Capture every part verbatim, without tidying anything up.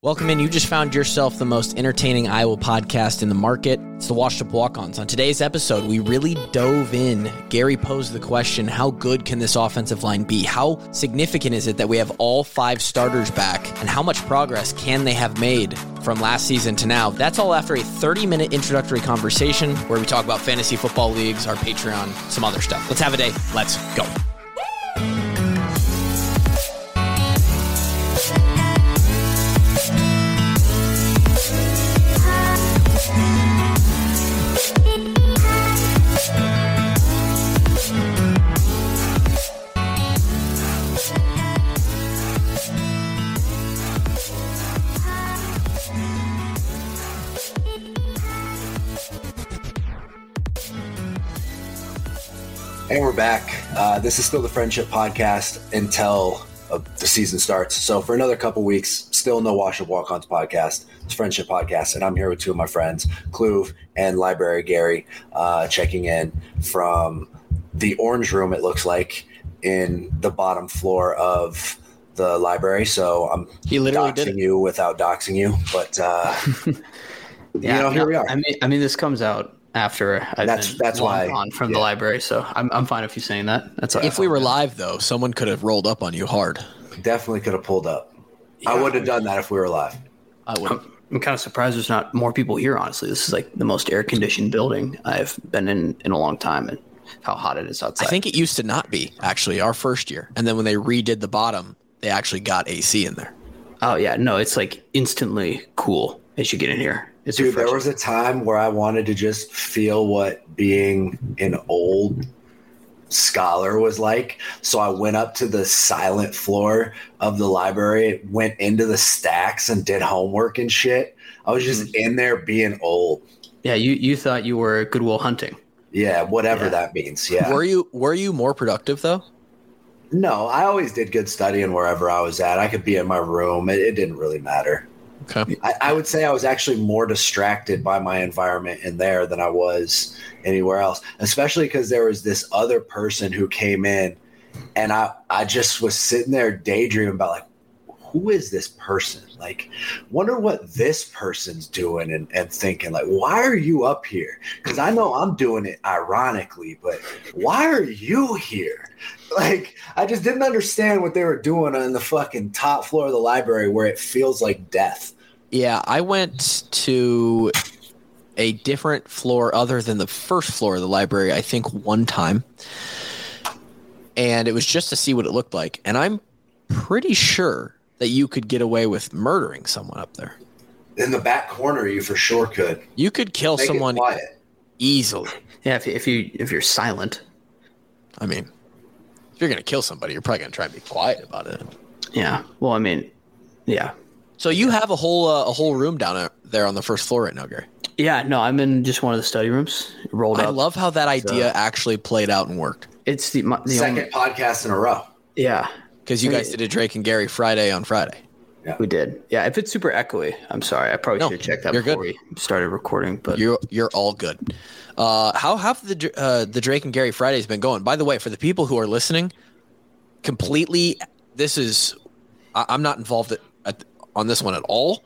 Welcome in. You just found yourself the most entertaining Iowa podcast in the market. It's the Washed Up Walk-Ons. On today's episode, we really dove in. Gary posed the question, how good can this offensive line be? How significant is it that we have all five starters back? And how much progress can they have made from last season to now? That's all after a thirty-minute introductory conversation where we talk about fantasy football leagues, our Patreon, some other stuff. Let's have a day. Let's go. And we're back. Uh, this is still the Friendship Podcast until uh, the season starts. So for another couple weeks, still no Washed Up Walk-Ons podcast. It's Friendship Podcast, and I'm here with two of my friends, Kluve and Library Gary, uh, checking in from the Orange Room, it looks like, in the bottom floor of the library. So I'm he literally doxing did it. you without doxing you, but uh, yeah, you know, here no, we are. I mean, I mean, this comes out after I've That's- been that's long why- gone from yeah. the library, so I'm I'm fine if you saying that. That's all. If we were live, though, someone could have rolled up on you hard. Definitely could have pulled up. I would have done that if we were live. I would. I'm, I'm kind of surprised there's not more people here. Honestly, this is like the most air conditioned building I've been in in a long time, and how hot it is outside. I think it used to not be, actually, our first year. And then when they redid the bottom, they actually got A C in there. Oh yeah, no, it's like instantly cool as you get in here. It's Dude, there refreshing. was a time where I wanted to just feel what being an old scholar was like. So I went up to the silent floor of the library, went into the stacks and did homework and shit. I was just in there being old. Yeah, you you thought you were Goodwill Hunting. Yeah, whatever Yeah. that means. Yeah. Were you were you more productive, though? No, I always did good studying wherever I was at. I could be in my room. It, it didn't really matter. Okay. I, I would say I was actually more distracted by my environment in there than I was anywhere else, especially because there was this other person who came in and I, I just was sitting there daydreaming about like, who is this person? Like, wonder what this person's doing and, and thinking like, why are you up here? Because I know I'm doing it ironically, but why are you here? Like, I just didn't understand what they were doing on the fucking top floor of the library where it feels like death. Yeah, I went to a different floor other than the first floor of the library, I think one time. And it was just to see what it looked like. And I'm pretty sure that you could get away with murdering someone up there. In the back corner, you for sure could. You could kill Make it someone quiet. easily. Yeah, if you, if you if you're silent. I mean, if you're going to kill somebody, you're probably going to try and be quiet about it. Yeah. Well, I mean, yeah. So you have a whole uh, a whole room down there on the first floor right now, Gary. Yeah, no, I'm in just one of the study rooms. Rolled I up. love how that idea So- actually played out and worked. It's the, my, the Second only, podcast in a row. yeah, Because you Hey. guys did a Drake and Gary Friday on Friday. we did. Yeah, if it's super echoey, I'm sorry. I probably No, should have checked that you're before good. we started recording. But You're you're all good. Uh, how have the uh, the Drake and Gary Fridays been going? By the way, for the people who are listening, completely, this is I, I'm not involved at, at, on this one at all.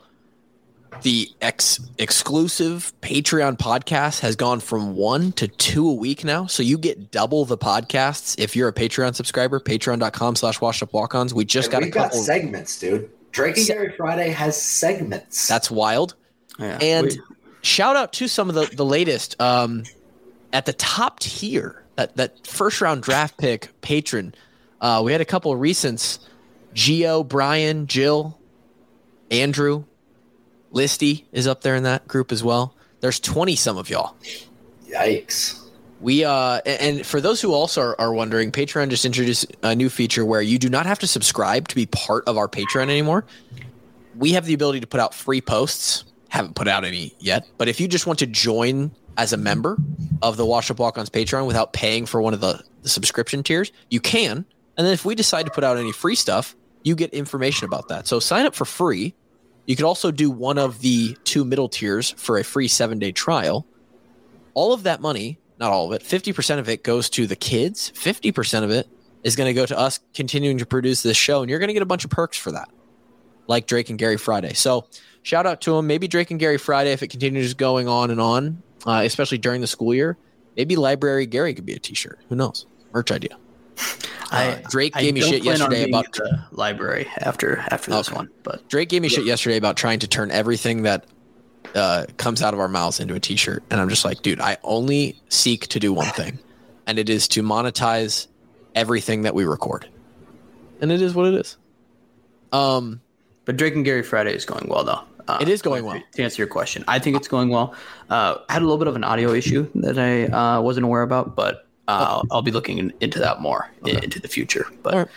The ex exclusive Patreon podcast has gone from one to two a week now. So you get double the podcasts if you're a Patreon subscriber, patreon.com slash washed up walk-ons. We just And got a we've got couple. segments, dude. Drake and Se- Gary Friday has segments. That's wild. yeah, And we- shout out to some of the, the latest um, at the top tier, that, that first round draft pick patron. Uh, we had a couple of recents, Gio, Brian, Jill, Andrew, Listy is up there in that group as well. There's twenty some of y'all. Yikes. We uh, and for those who also are, are wondering, Patreon just introduced a new feature where you do not have to subscribe to be part of our Patreon anymore. We have the ability to put out free posts. Haven't put out any yet, but if you just want to join as a member of the Washed Up Walk-Ons Patreon without paying for one of the, the subscription tiers, you can. And then if we decide to put out any free stuff, you get information about that. So sign up for free. You could also do one of the two middle tiers for a free seven-day trial. All of that money, not all of it, fifty percent of it goes to the kids. fifty percent of it is going to go to us continuing to produce this show, and you're going to get a bunch of perks for that. like Drake and Gary Friday. So shout out to them. Maybe Drake and Gary Friday, if it continues going on and on, uh, especially during the school year. Maybe Library Gary could be a T-shirt. Who knows? Merch idea. I, uh, Drake I gave me don't shit plan on yesterday being about at the library after after this Okay. one, but Drake gave me shit yesterday about trying to turn everything that uh, comes out of our mouths into a T-shirt, and I'm just like, dude, I only seek to do one thing, and it is to monetize everything that we record, and it is what it is. Um, but Drake and Gary Friday is going well though. Uh, It is going well. To answer your question, I think it's going well. Uh, I had a little bit of an audio issue that I uh, wasn't aware about, but uh, I'll be looking in, into that more Okay. into the future. But All right.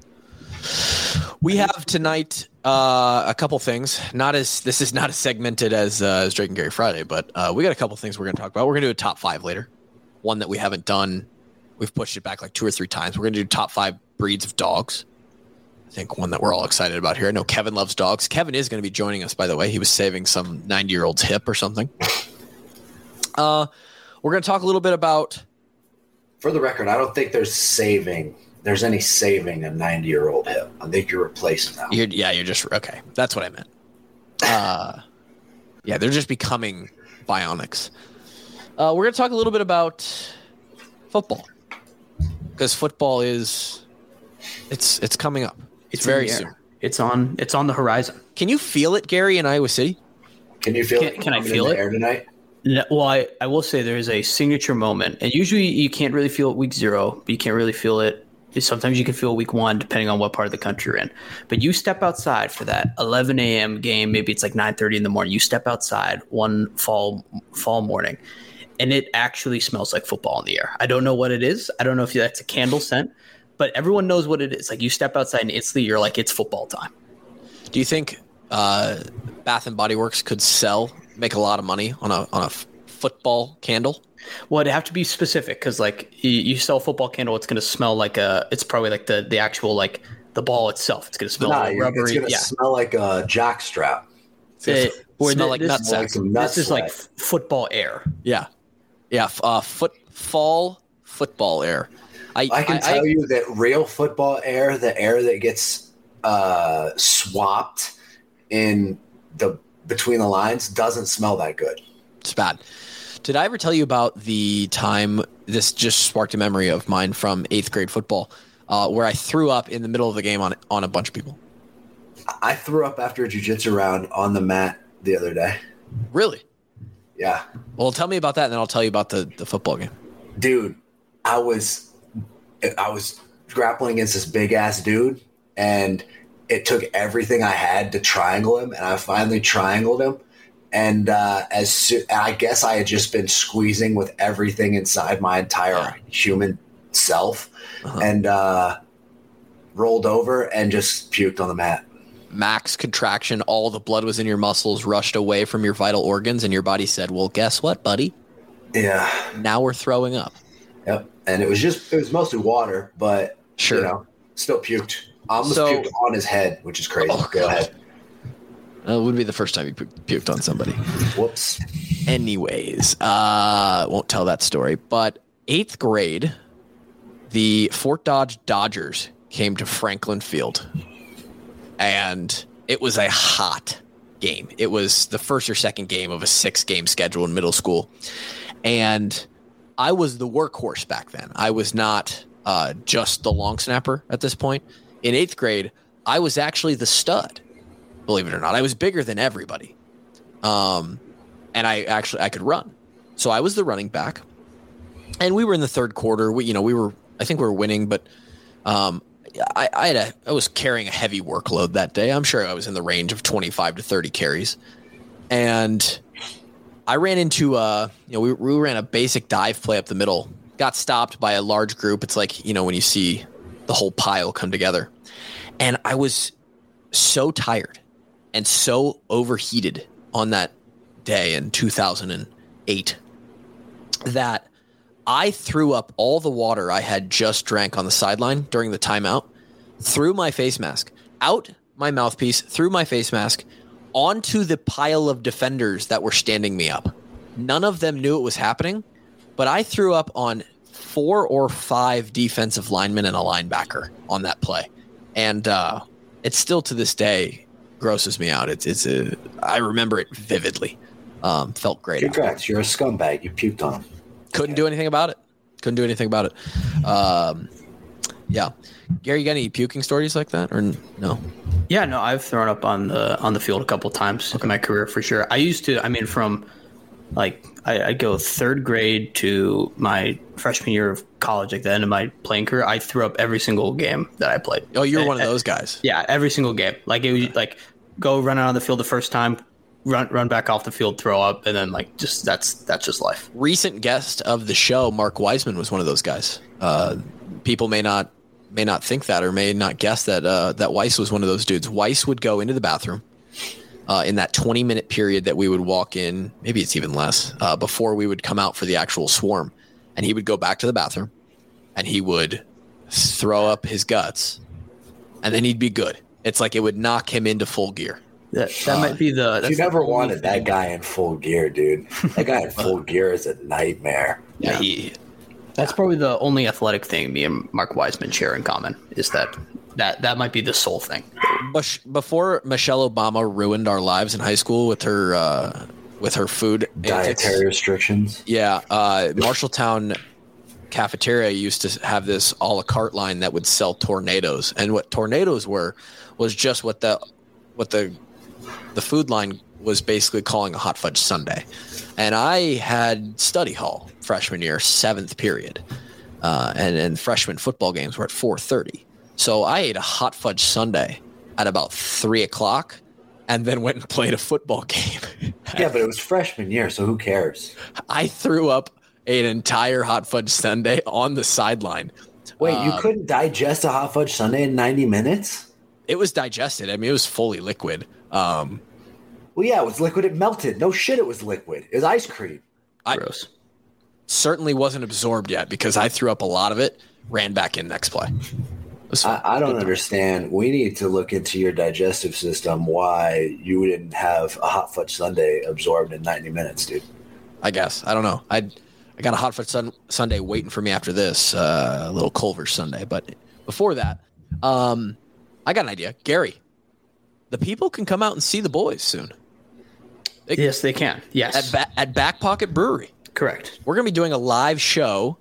We have tonight uh, a couple things. Not as this is not as segmented as uh, as Drake and Gary Friday, but uh, we got a couple things we're going to talk about. We're going to do a top five later. One that we haven't done. We've pushed it back like two or three times. We're going to do top five breeds of dogs. I think one that we're all excited about here. I know Kevin loves dogs. Kevin is going to be joining us, by the way. He was saving some ninety-year-old's hip or something. Uh, we're going to talk a little bit about. For the record, I don't think there's saving. There's any saving a ninety-year-old hip. I think you're replacing that. You're, yeah, you're just okay. That's what I meant. Uh, yeah, they're just becoming bionics. Uh, we're going to talk a little bit about football because football is it's it's coming up. It's, it's very in the soon. air. It's on. It's on the horizon. Can you feel it, Gary, in Iowa City? Can you feel Can- it? can I coming feel in the it? air tonight? No, well, I, I will say there is a signature moment, and usually you can't really feel it week zero, but you can't really feel it. Sometimes you can feel week one, depending on what part of the country you're in. But you step outside for that eleven a.m. game, maybe it's like nine thirty in the morning. You step outside one fall fall morning, and it actually smells like football in the air. I don't know what it is. I don't know if that's a candle scent, but everyone knows what it is. Like you step outside and instantly you're like, it's football time. Do you think uh, Bath and Body Works could sell, make a lot of money on a on a f- football candle? Well, it'd have to be specific because, like, you, you sell a football candle, it's going to smell like a. It's probably like the the actual like the ball itself. It's going to smell Nah, like you're- it's rubbery. going to Yeah, smell like a jock strap. It's It- gonna or smell thi- like this- nut Like sacks. some nut this is like sweat. f- football air. Yeah, yeah. f- Uh, foot fall football air. I I can I, tell I, you that real football air, the air that gets uh, swapped in the between the lines, doesn't smell that good. It's bad. Did I ever tell you about the time, this just sparked a memory of mine from eighth grade football, uh, where I threw up in the middle of the game on on a bunch of people? I threw up after a jiu-jitsu round on the mat the other day. Really? Yeah. Well, tell me about that, and then I'll tell you about the, the football game. Dude, I was I was grappling against this big ass dude, and it took everything I had to triangle him, and I finally triangled him. And uh, as so, I guess I had just been squeezing with everything inside my entire Yeah. human self, Uh-huh. and uh, rolled over and just puked on the mat. Max contraction, all the blood was in your muscles, rushed away from your vital organs, and your body said, well, guess what, buddy? Yeah. Now we're throwing up. Yep. And it was just it was mostly water, but Sure. you know, still puked. I almost So- puked on his head, which is crazy. Oh, Go God. ahead. Uh, it would be the first time you pu- puked on somebody. Whoops. Anyways, uh, won't tell that story. But eighth grade, the Fort Dodge Dodgers came to Franklin Field, and it was a hot game. It was the first or second game of a six-game schedule in middle school, and I was the workhorse back then. I was not uh, just the long snapper at this point. In eighth grade, I was actually the stud. Believe it or not, I was bigger than everybody. Um, and I actually I could run, so I was the running back. And we were in the third quarter. We, you know, we were I think we were winning, but um, I, I had a I was carrying a heavy workload that day. I'm sure I was in the range of twenty-five to thirty carries, and I ran into uh you know we we ran a basic dive play up the middle. Got stopped by a large group. It's like, you know, when you see the whole pile come together, and I was so tired and so overheated on that day in two thousand eight that I threw up all the water I had just drank on the sideline during the timeout, through my face mask, out my mouthpiece, through my face mask, onto the pile of defenders that were standing me up. None of them knew it was happening, but I threw up on four or five defensive linemen and a linebacker on that play. And uh, it's still to this day grosses me out. It's it's a I remember it vividly. Um, felt great. Congrats, you're a scumbag. You puked on him. Couldn't do anything about it. Couldn't do anything about it. Um, yeah, Gary, you got any puking stories like that or no? Yeah, no, I've thrown up on the on the field a couple times in my career for sure. I used to. I mean, from like I, I'd go third grade to my freshman year of college, like the end of my playing career, I threw up every single game that I played. Oh, you were and, one of those guys. Yeah, every single game. Like it was like go run out on the field the first time, run run back off the field, throw up, and then like just that's that's just life. Recent guest of the show, Mark Wiseman, was one of those guys. Uh, people may not may not think that or may not guess that uh, that Weiss was one of those dudes. Weiss would go into the bathroom uh, in that twenty minute period that we would walk in, maybe it's even less, uh, before we would come out for the actual swarm. And he would go back to the bathroom and he would throw up his guts and then he'd be good. It's like it would knock him into full gear. That, that uh, might be the. That's you never the wanted thing. that guy in full gear, dude. That guy in full gear is a nightmare. Yeah, yeah. he. That's probably the only athletic thing me and Mark Wiseman share in common is that that that might be the sole thing. Before Michelle Obama ruined our lives in high school with her uh, with her food dietary antics, restrictions. Yeah, uh, Marshalltown cafeteria used to have this a la carte line that would sell tornadoes, and what tornadoes were was just what the what the the food line was basically calling a hot fudge sundae. And I had study hall freshman year, seventh period, uh, and and freshman football games were at four thirty. So I ate a hot fudge sundae at about three o'clock, and then went and played a football game. Yeah, but it was freshman year, so who cares? I threw up an entire hot fudge sundae on the sideline. Wait, um, you couldn't digest a hot fudge sundae in ninety minutes? It was digested. I mean, it was fully liquid. Um, well, yeah, it was liquid. It melted. No shit, it was liquid. It was ice cream. I Gross. Certainly wasn't absorbed yet because I threw up a lot of it, ran back in next play. I, I don't understand. We need to look into your digestive system, why you didn't have a hot fudge sundae absorbed in ninety minutes, dude. I guess. I don't know. I I got a hot fudge sun, sundae waiting for me after this, uh, a little Culver's sundae. But before that, um, I got an idea. Gary, the people can come out and see the boys soon. They, yes, they can. Yes. At, ba- at Back Pocket Brewery. Correct. We're going to be doing a live show.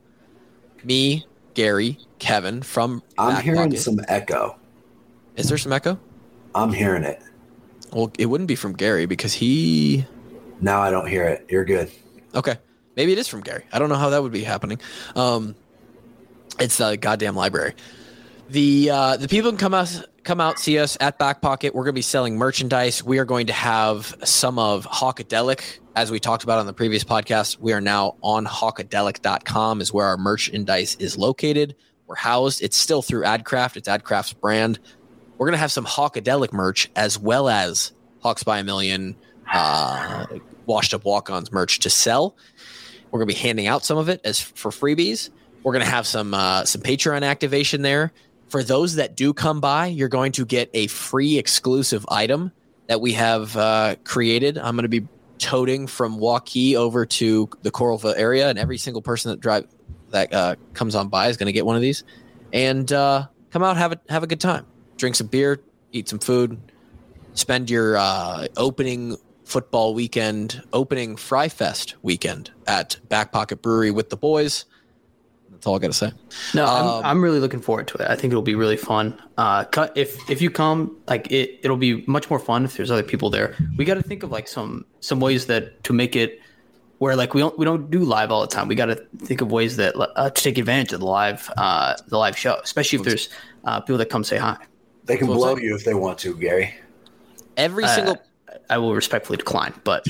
Me, Gary, Kevin from I'm Back hearing Pocket. some echo. Is there some echo? I'm hearing it. Well, it wouldn't be from Gary because he... Now I don't hear it. You're good. Okay. Maybe it is from Gary. I don't know how that would be happening. Um, it's the goddamn library. The uh, the people can come out, come out, see us at Back Pocket. We're going to be selling merchandise. We are going to have some of Hawkadelic, as we talked about on the previous podcast. We are now on hawkadelic dot com is where our merchandise is located. We're housed. It's still through AdCraft. It's AdCraft's brand. We're going to have some Hawkadelic merch as well as Hawks by a Million, uh, Washed Up Walk-Ons merch to sell. We're going to be handing out some of it as for freebies. We're going to have some uh, some Patreon activation there. For those that do come by, you're going to get a free exclusive item that we have uh, created. I'm going to be toting from Waukee over to the Coralville area, and every single person that drive that uh, comes on by is going to get one of these. And uh, come out, have a have a good time, drink some beer, eat some food, spend your uh, opening football weekend, opening Fry Fest weekend at Back Pocket Brewery with the boys. That's all I got to say. No, um, I'm, I'm really looking forward to it. I think it'll be really fun. Uh, cut if if you come, like it, it'll be much more fun if there's other people there. We got to think of like some some ways that to make it where like we don't we don't do live all the time. We got to think of ways that uh, to take advantage of the live uh, the live show, especially if there's uh, people that come say hi. They can blow you if they want to, Gary. Every Uh, single. I will respectfully decline, but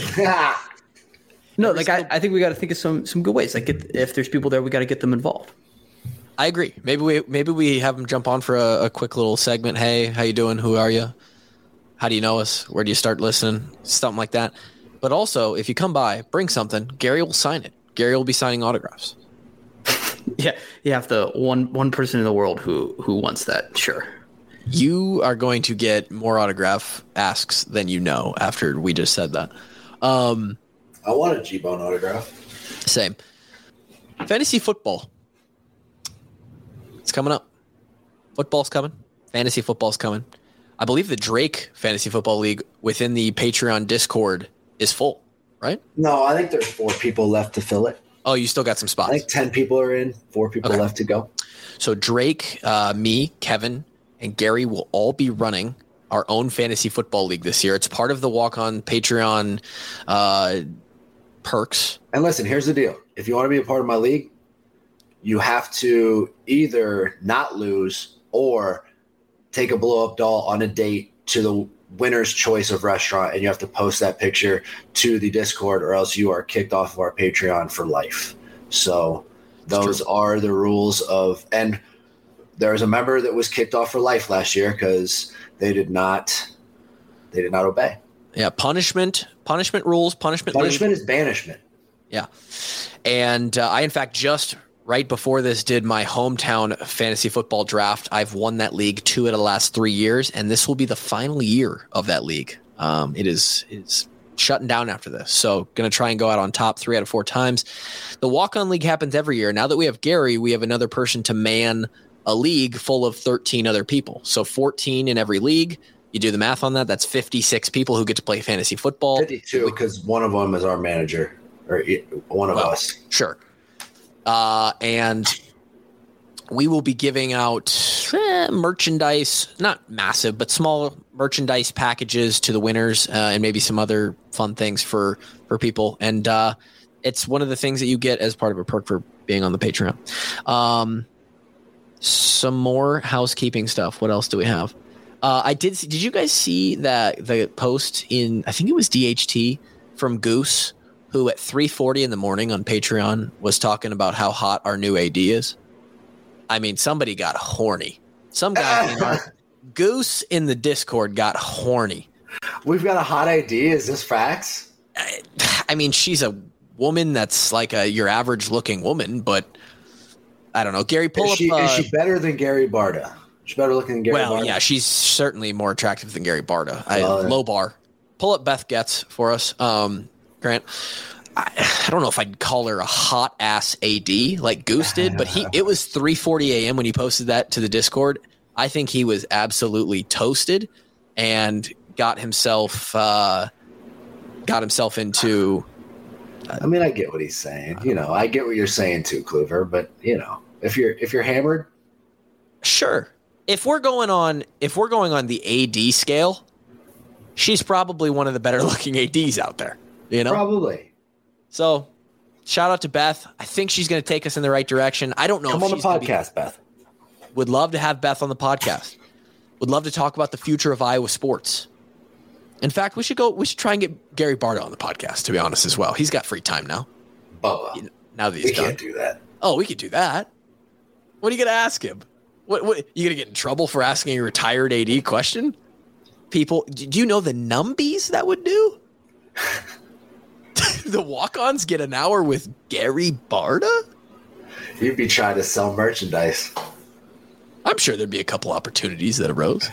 no, like I, I think we got to think of some some good ways. Like get, if there's people there, we got to get them involved. I agree. Maybe we maybe we have them jump on for a, a quick little segment. Hey, how you doing? Who are you? How do you know us? Where do you start listening? Something like that. But also, if you come by, bring something. Gary will sign it. Gary will be signing autographs. Yeah, you have the one one person in the world who who wants that. Sure. You are going to get more autograph asks than you know after we just said that. Um, I want a G-Bone autograph. Same. Fantasy football. It's coming up. Football's coming. Fantasy football's coming. I believe the Drake Fantasy Football League within the Patreon Discord is full, right? No, I think there's four people left to fill it. Oh, you still got some spots. I think ten people are in, four people Okay. left to go. So Drake, uh, me, Kevin, and Gary will all be running our own fantasy football league this year. It's part of the Walk On Patreon uh, perks. And listen, here's the deal. If you want to be a part of my league, you have to either not lose or take a blow-up doll on a date to the winner's choice of restaurant, and you have to post that picture to the Discord, or else you are kicked off of our Patreon for life. So those are the rules of – and there was a member that was kicked off for life last year because they did not they did not obey. Yeah, punishment, punishment rules, punishment. Punishment league. is banishment. Yeah. And uh, I, in fact, just right before this did my hometown fantasy football draft. I've won that league two of the last three years, and this will be the final year of that league. Um, it is it's shutting down after this. So going to try and go out on top three out of four times. The walk-on league happens every year. Now that we have Gary, we have another person to man a league full of thirteen other people. So fourteen in every league. You do the math on that. That's fifty-six people who get to play fantasy football. fifty-two because one of them is our manager, or one of well, us. Sure. Uh, and we will be giving out eh, merchandise, not massive, but small merchandise packages to the winners, uh, and maybe some other fun things for, for people. And uh, it's one of the things that you get as part of a perk for being on the Patreon. Um, some more housekeeping stuff. What else do we have? Uh, I did. See, did you guys see that the post in, I think it was D H T from Goose, who at three forty in the morning on Patreon was talking about how hot our new A D is? I mean, somebody got horny. Some guy in our Goose in the Discord got horny. We've got a hot A D. Is this facts? I, I mean, she's a woman that's like a your average looking woman, but I don't know. Gary, pull is up. She, uh, is she better than Gary Barta? She's better looking than Gary well, Barta? yeah, she's certainly more attractive than Gary Barta. I, Well, yeah. Low bar. Pull up Beth Getz for us, um, Grant. I, I don't know if I'd call her a hot ass A D like Goose did, but he it was three forty a.m. when he posted that to the Discord. I think he was absolutely toasted and got himself uh, got himself into. I mean, I get what he's saying. You know, I get what you're saying too, Kluver. But you know, if you're if you're hammered, Sure. If we're going on if we're going on the A D scale, she's probably one of the better looking A Ds out there. You know? probably. So shout out to Beth. I think she's gonna take us in the right direction. I don't know Come if on the she's gonna be- podcast, Beth. would love to have Beth on the podcast. Would love to talk about the future of Iowa sports. In fact, we should go we should try and get Gary Barta on the podcast, to be honest, as well. He's got free time now. Bubba. You know, now that We he's done. can't do that. Oh, we could do that. What are you gonna ask him? What, what you gonna get in trouble for asking a retired A D question? People, do you know the numbies that would do? The walk-ons get an hour with Gary Barta? You'd be trying to sell merchandise. I'm sure there'd be a couple opportunities that arose.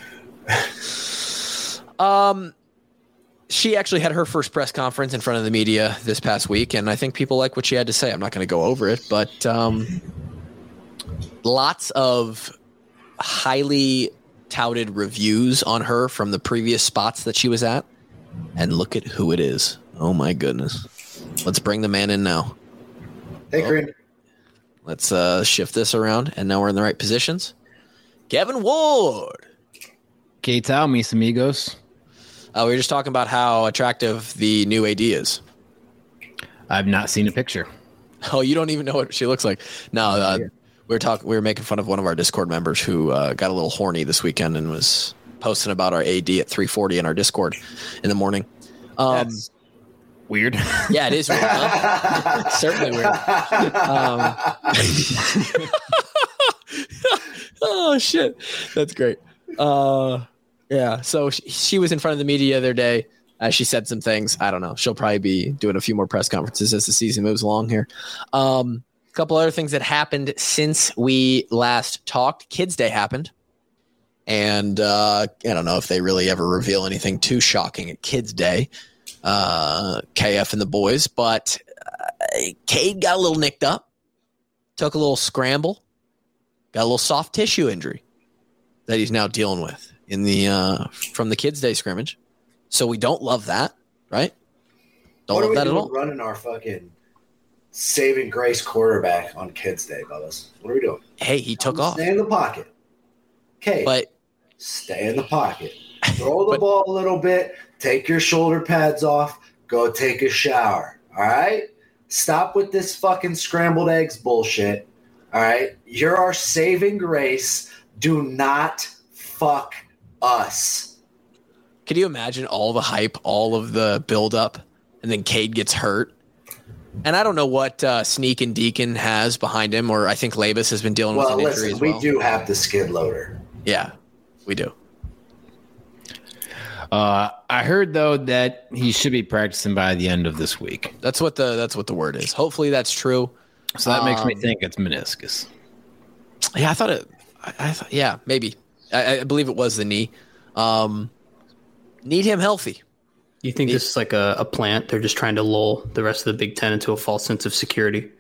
um, she actually had her first press conference in front of the media this past week, and I think people like what she had to say. I'm not going to go over it, but um, lots of highly touted reviews on her from the previous spots that she was at. And look at who it is. Oh, my goodness. Let's bring the man in now. Hey, Corinne. Let's uh, shift this around, and now we're in the right positions. Kevin Ward. Que tal, mis amigos? Uh, we were just talking about how attractive the new A D is. I've not seen a picture. Oh, you don't even know what she looks like. No, uh, we were talking. We were making fun of one of our Discord members who uh, got a little horny this weekend and was posting about our A D at three forty in our Discord in the morning. Um, That's weird. yeah, it is weird. Huh? It's certainly weird. Um, oh shit, that's great. Uh, yeah, so she, she was in front of the media the other day. Uh, she said some things. I don't know. She'll probably be doing a few more press conferences as the season moves along here. Um, a couple other things that happened since we last talked. Kids Day happened. And uh, I don't know if they really ever reveal anything too shocking at Kids Day, uh, K F and the boys. But uh, Cade got a little nicked up, took a little scramble, got a little soft tissue injury that he's now dealing with. in the uh, from the kids' day scrimmage. So we don't love that, right? Don't what love are we that doing at all. running our fucking saving grace quarterback on Kids Day, Bubba's? What are we doing? Hey, he took Stay off. in the pocket. Okay. But Stay in the pocket. Throw the But- ball a little bit. Take your shoulder pads off. Go take a shower. All right? Stop with this fucking scrambled eggs bullshit. All right? You're our saving grace. Do not fuck us. Could you imagine all the hype, all of the buildup, and then Cade gets hurt? And I don't know what uh, Sneak and Deacon has behind him, or I think Labus has been dealing Well, with an injury listen, as we well. do have the skid loader. Yeah, we do. Uh, I heard though that he should be practicing by the end of this week, That's what the that's what the word is. Hopefully that's true. so that makes me Um, think it's meniscus. Yeah, I thought it. I, I thought, yeah, maybe. I, I believe it was the knee. Um, need him healthy. You think this is like a, a plant? They're just trying to lull the rest of the Big Ten into a false sense of security.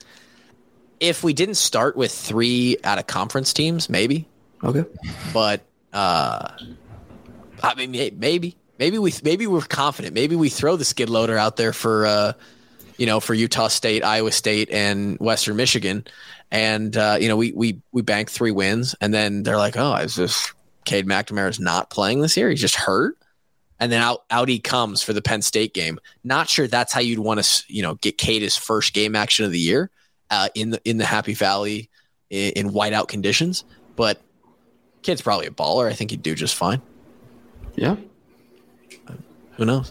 If we didn't start with three out of conference teams, maybe. Okay. But uh, I mean, may- maybe, maybe we maybe we're confident. Maybe we throw the skid loader out there for uh, you know, for Utah State, Iowa State, and Western Michigan, and uh, you know, we we we bank three wins, and then they're like, oh, is this Cade McNamara's not playing this year? He's just hurt. And then out, out he comes for the Penn State game. Not sure that's how you'd want to, you know, get Cade his first game action of the year uh, in the in the Happy Valley in, in whiteout conditions. But kid's probably a baller. I think he'd do just fine. Yeah. Who knows?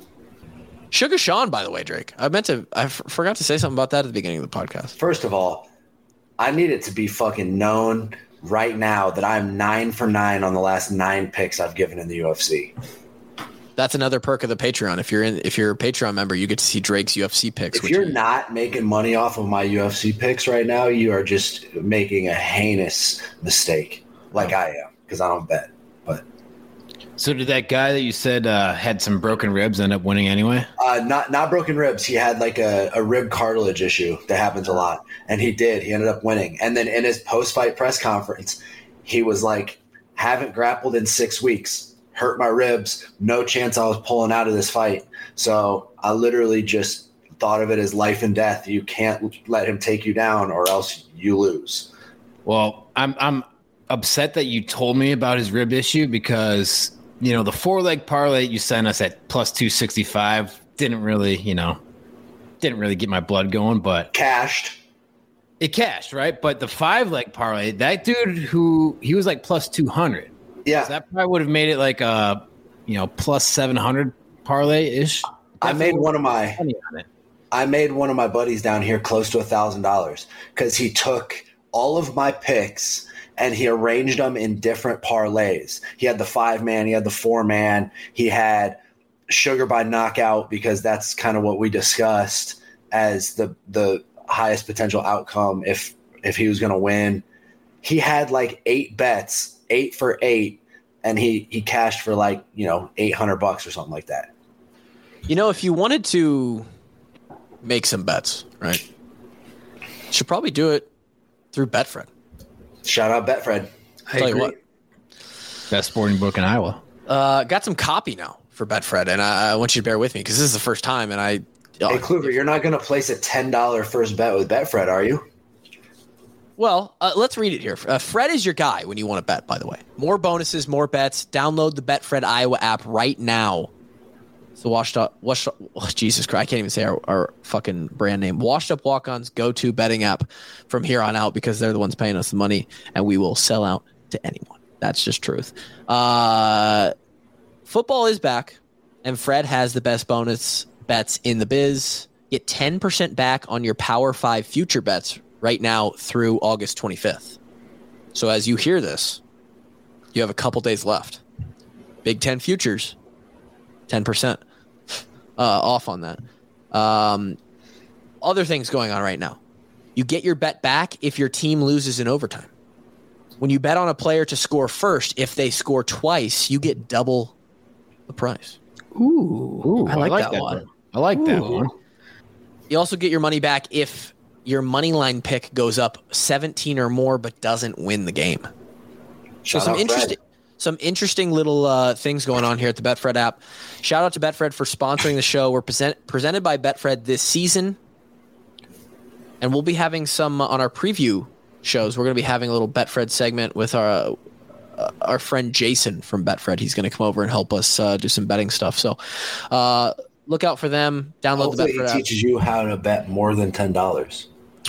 Sugar Sean, by the way, Drake. I meant to. I f- forgot to say something about that at the beginning of the podcast. First of all, I need it to be fucking known right now that I'm nine for nine on the last nine picks I've given in the U F C. That's another perk of the Patreon. If you're in, if you're a Patreon member, you get to see Drake's U F C picks. If which you're he- not making money off of my U F C picks right now, you are just making a heinous mistake, like I am, because I don't bet. But So did that guy that you said uh, had some broken ribs end up winning anyway? uh, not not broken ribs. He had like a, a rib cartilage issue that happens a lot, and he did. He ended up winning. And then in his post fight press conference, he was like, "Haven't grappled in six weeks. Hurt my ribs. No chance I was pulling out of this fight." So I literally just thought of it as life and death. You can't let him take you down, or else you lose. Well, I'm I'm upset that you told me about his rib issue because you know the four leg parlay you sent us at plus two sixty five didn't really you know didn't really get my blood going, but Cashed. it cashed, right? But the five leg parlay, that dude who he was like plus two hundred. Yeah, So that probably would have made it like a, you know, plus seven hundred parlay ish. I made one of my money on it. I made one of my buddies down here close to a thousand dollars because he took all of my picks and he arranged them in different parlays. He had the five man, he had the four man, he had sugar by knockout because that's kind of what we discussed as the the highest potential outcome if if he was going to win. He had like eight bets. Eight for eight, and he he cashed for like you know eight hundred bucks or something like that. You know, if you wanted to make some bets, right, you should probably do it through Betfred. Shout out Betfred. I Tell you agree. what, Best sporting book in Iowa. uh, got some copy now for Betfred, and I, I want you to bear with me because this is the first time, and I. oh, Hey Kluber, you're not going to place a ten dollar first bet with Betfred, are you? Well, uh, let's read it here. Uh, Fred is your guy when you want to bet, by the way. More bonuses, more bets. Download the Betfred Iowa app right now. So washed up, washed up, oh, Jesus Christ, I can't even say our, our fucking brand name. Washed Up Walk-On's go-to betting app from here on out because they're the ones paying us the money, and we will sell out to anyone. That's just truth. Uh, football is back, and Fred has the best bonus bets in the biz. Get ten percent back on your Power five future bets right now through August twenty-fifth. So as you hear this, you have a couple days left. Big Ten futures, ten percent uh, off on that. Um, other things going on right now. You get your bet back if your team loses in overtime. When you bet on a player to score first, if they score twice, you get double the price. Ooh, Ooh, I like, that, one. I like that Ooh. one. You also get your money back if your money line pick goes up seventeen or more but doesn't win the game. So Shout some out interesting Fred. some interesting little uh, things going on here at the Betfred app. Shout out to Betfred for sponsoring the show. We're present, presented by Betfred this season, and we'll be having some uh, on our preview shows. We're going to be having a little Betfred segment with our uh, our friend Jason from Betfred. He's going to come over and help us uh, do some betting stuff. So uh, look out for them. Download Hopefully the Betfred he app. teaches you how to bet more than ten dollars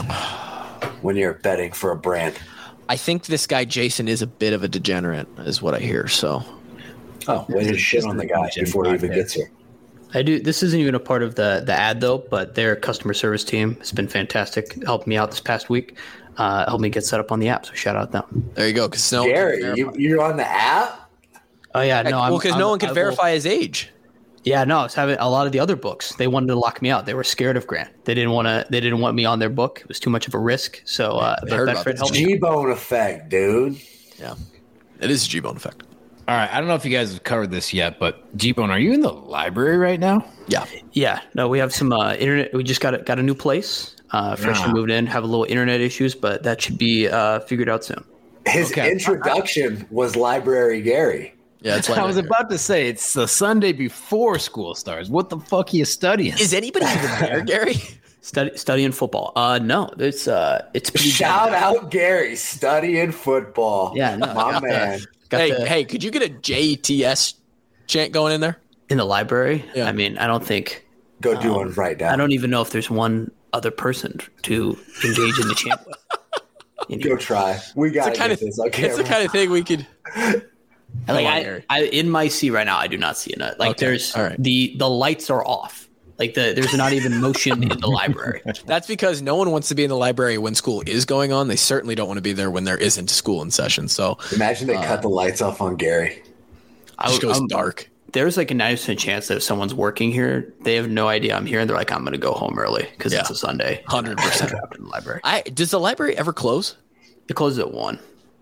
when you're betting for a brand. I think this guy Jason is a bit of a degenerate, is what I hear. So, oh, way to shit on the guy before he even gets here. I do. This isn't even a part of the the ad though, but their customer service team has been fantastic. Helped me out this past week. Uh, helped me get set up on the app. So shout out them. there you go. Because no, Gary, you, you're on the app? Oh yeah, no, I'm, well, because no I'm- one can I will- verify his age. Yeah, no, I was having a lot of the other books. They wanted to lock me out. They were scared of Grant. They didn't want to. They didn't want me on their book. It was too much of a risk. So, uh, but heard about Betfred this. helped me. G-Bone effect, dude. Yeah, it is a G-Bone effect. All right, I don't know if you guys have covered this yet, but G-Bone, are you in the library right now? Yeah, Yeah, no, we have some uh, internet. We just got a, got a new place. Uh, freshly Ah. moved in. Have a little internet issues, but that should be uh, figured out soon. His Okay. introduction was Library Gary. yeah. It's I was like, about to say it's the Sunday before school starts. What the fuck are you studying? is anybody even there, Gary? Study studying football. Uh, no, it's uh, it's pretty Shout out Gary, studying football. Yeah, no, my I- man. Got Hey, the- hey, could you get a J E T S chant going in there? in the library. Yeah. I mean, I don't think. Go do one right now. I don't even know if there's one other person to engage in the chant with. In Go here. try. We got It's the kind of this. I it's can't the kind of thing we could. Like Come on, I, Gary. I, in my seat right now, I do not see it. Like Okay, there's all right. the the lights are off. Like the there's not even motion in the library. That's because no one wants to be in the library when school is going on. They certainly don't want to be there when there isn't school in session. So Imagine they cut the lights off on Gary. I, it just goes I'm- dark. There's like a ninety percent chance that if someone's working here, they have no idea I'm here, and they're like, I'm going to go home early because Yeah. it's a Sunday. one hundred percent. Trapped in the library. I does the library ever close? It closes at one.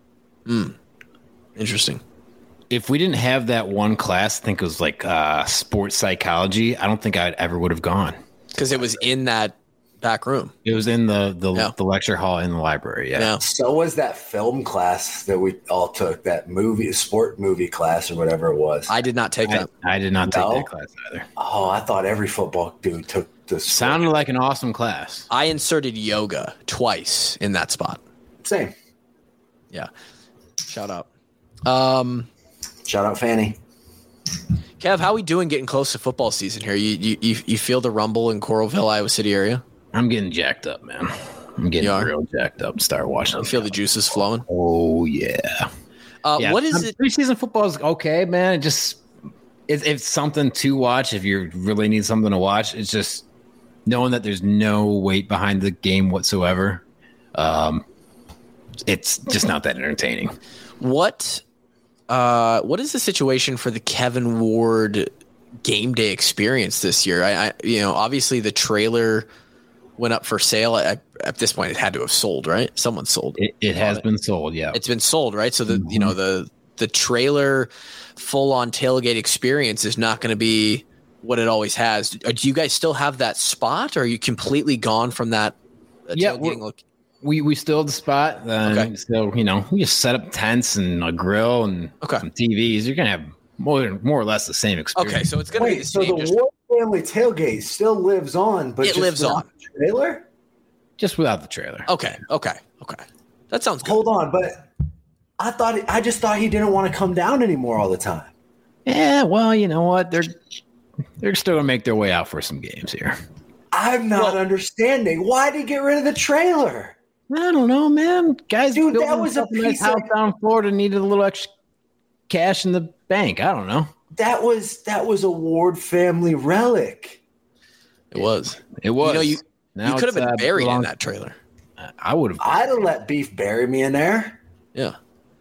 Interesting. If we didn't have that one class, I think it was like uh, sports psychology. I don't think I ever would have gone. Because it was in that back room. It was in the the, Yeah. the lecture hall in the library. Yeah. Yeah. So was that film class that we all took, that movie, sport movie class or whatever it was. I did not take I, that. I did not take No? that class either. oh, I thought every football dude took this. Sounded like an awesome class. I inserted yoga twice in that spot. Same. Yeah. Shout out. Um, Shout out Fanny. Kev, how we doing getting close to football season here? You you you, you feel the rumble in Coralville, Iowa City area? I'm getting jacked up, man. I'm getting You are? real jacked up. Start watching. You feel the juices flowing? Oh yeah. Uh, Yeah. What is Um, it? Preseason football is okay, man. It just it's, it's something to watch if you really need something to watch. It's just knowing that there's no weight behind the game whatsoever. Um, it's just not that entertaining. What uh, what is the situation for the Kevin Ward game day experience this year? I, I you know, obviously the trailer went up for sale. At, at this point, it had to have sold, right? Someone sold. It, it has been sold, yeah. It's been sold, right? So the you know the the trailer full on tailgate experience is not going to be what it always has. Do you guys still have that spot, or are you completely gone from that? Uh, Yeah, tailgating we're- look? We we still have the spot. Uh, Okay. So you know, we just set up tents and a grill and Okay. some T Vs. You're gonna have more more or less the same experience. Okay, so it's going to be Wait, the so same. the just- Ward family tailgate still lives on, but It just lives without on. the trailer? just without the trailer. okay, okay, okay. That sounds good. Hold on, but I thought I just thought he didn't want to come down anymore all the time. Yeah, well, you know what? They're they're still gonna make their way out for some games here. I'm not Well- understanding. Why did he get rid of the trailer? I don't know, man. Guys, Dude, that building was a something nice piece of- house down in Florida needed a little extra cash in the bank. I don't know. That was that was a Ward family relic. It was. It was. know, you- Now you could have it's, been uh, buried in belongs- that trailer. I would have. I'd have let Beef bury me in there. Yeah.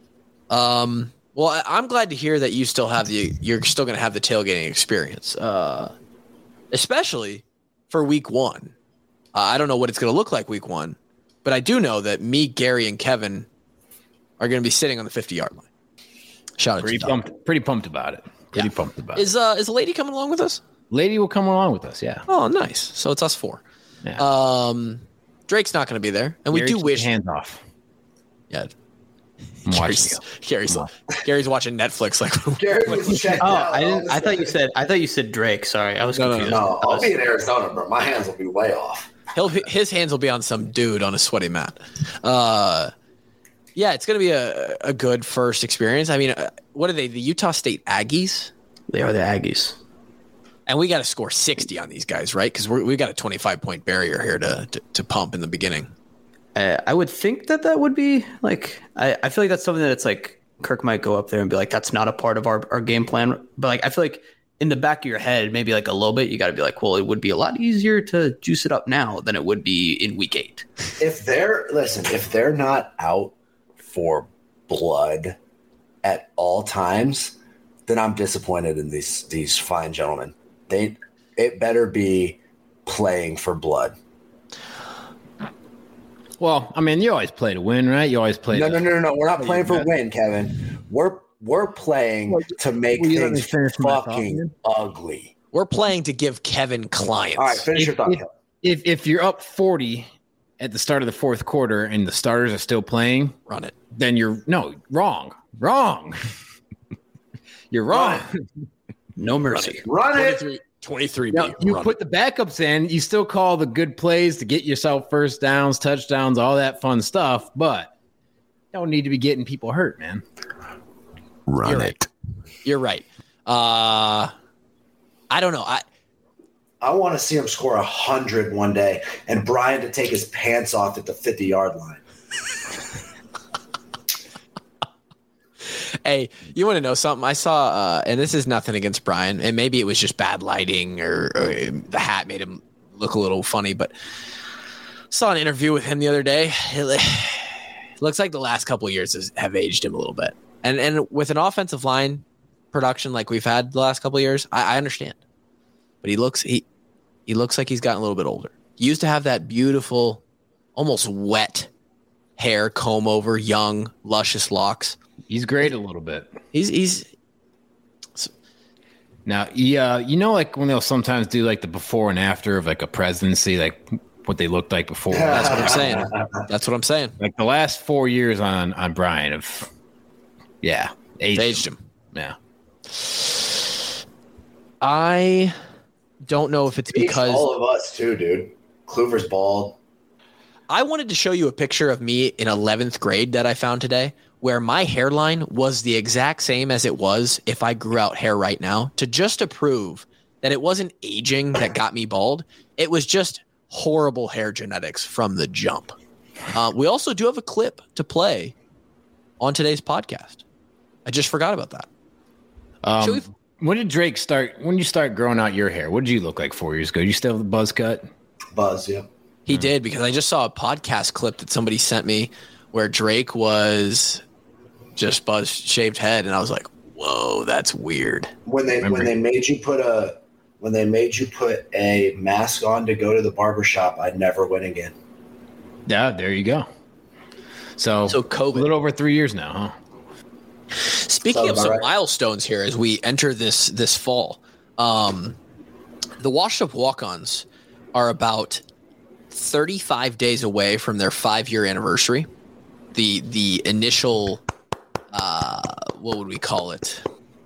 Um. Well, I, I'm glad to hear that you still have the. You're still going to have the tailgating experience, uh, especially for week one. Uh, I don't know what it's going to look like week one, but I do know that me, Gary, and Kevin are going to be sitting on the fifty yard line. Shout out Pretty to Tom. pumped. Pretty pumped about it. Pretty Yeah. pumped about it. Is uh is a lady coming along with us? Lady will come along with us. Yeah. Oh, nice. So it's us four. Yeah. Um, Drake's not going to be there, and we Gary, do keep wish. your hands off. Yeah. I'm Gary's, watching you. Gary's, Gary's watching Netflix. Like, Gary was checked Oh, out. I didn't. I thought you said. I thought you said Drake. Sorry, I was No, no, confused. No, I I'll was- be in Arizona, bro. My hands will be way off. he'll be, his hands will be on some dude on a sweaty mat. Uh, yeah, it's gonna be a a good first experience. I mean, uh, what are they? The Utah State Aggies, They are the Aggies. and we got to score sixty on these guys, right? Because we got a twenty-five point barrier here to, to to pump in the beginning. Uh, I would think that that would be like. I, I feel like that's something that it's like Kirk might go up there and be like, that's not a part of our, our game plan. But like, I feel like in the back of your head, maybe like a little bit, you got to be like, well, it would be a lot easier to juice it up now than it would be in week eight. If they're listen, if they're not out for blood at all times, then I'm disappointed in these these fine gentlemen. They it better be playing for blood. Well, I mean, you always play to win, right? You always play. No, to, no, no, no, no. We're not Oh, playing you for bet. win, Kevin. We're we're playing Well, to make will you let me things finish my thought, fucking man? ugly. We're playing to give Kevin clients. All right, finish If- your thought. if- Kevin. If if you're up forty at the start of the fourth quarter and the starters are still playing, Run it. then you're no wrong, wrong. You're wrong. No mercy. Run it. twenty-three, twenty-three Now, B. you Run put the backups in, you still call the good plays to get yourself first downs, touchdowns, all that fun stuff, but you don't need to be getting people hurt, man. Run You're right. You're right. Uh, I don't know. I I want to see him score a hundred one day, and Brian to take his pants off at the fifty yard line. Hey, you want to know something? I saw, uh, and this is nothing against Brian, and maybe it was just bad lighting or, or the hat made him look a little funny, but saw an interview with him the other day. It looks like the last couple of years has, have aged him a little bit. And and with an offensive line production like we've had the last couple of years, I, I understand. But he looks he he looks like he's gotten a little bit older. He used to have that beautiful, almost wet hair, comb over, young, luscious locks. He's great a little bit. He's he's Now, yeah, you know, like when they'll sometimes do like the before and after of like a presidency, like what they looked like before. that's what I'm saying. That's what I'm saying. Like the last four years on on Brian of, yeah, aged, Aged him. Yeah, I don't know if it's Beats because all of us too, dude. Kluver's bald. I wanted to show you a picture of me in eleventh grade that I found today where my hairline was the exact same as it was if I grew out hair right now, to just to prove that it wasn't aging that got me bald. It was just horrible hair genetics from the jump. Uh, we also do have a clip to play on today's podcast. I just forgot about that. Should Um, when did Drake start? When did you start growing out your hair? What did you look like four years ago? Did you still have the buzz cut? Buzz, yeah. He did, because I just saw a podcast clip that somebody sent me where Drake was just buzz shaved head, and I was like, "Whoa, that's weird." When they Remember- when they made you put a when they made you put a mask on to go to the barber shop, I never went again. Yeah, there you go. So, So a COVID. little over three years now, huh? Speaking Sounds of about some right. milestones here as we enter this this fall, um, the Washed Up Walk-Ons are about thirty-five days away from their five-year anniversary. The the initial, uh, what would we call it?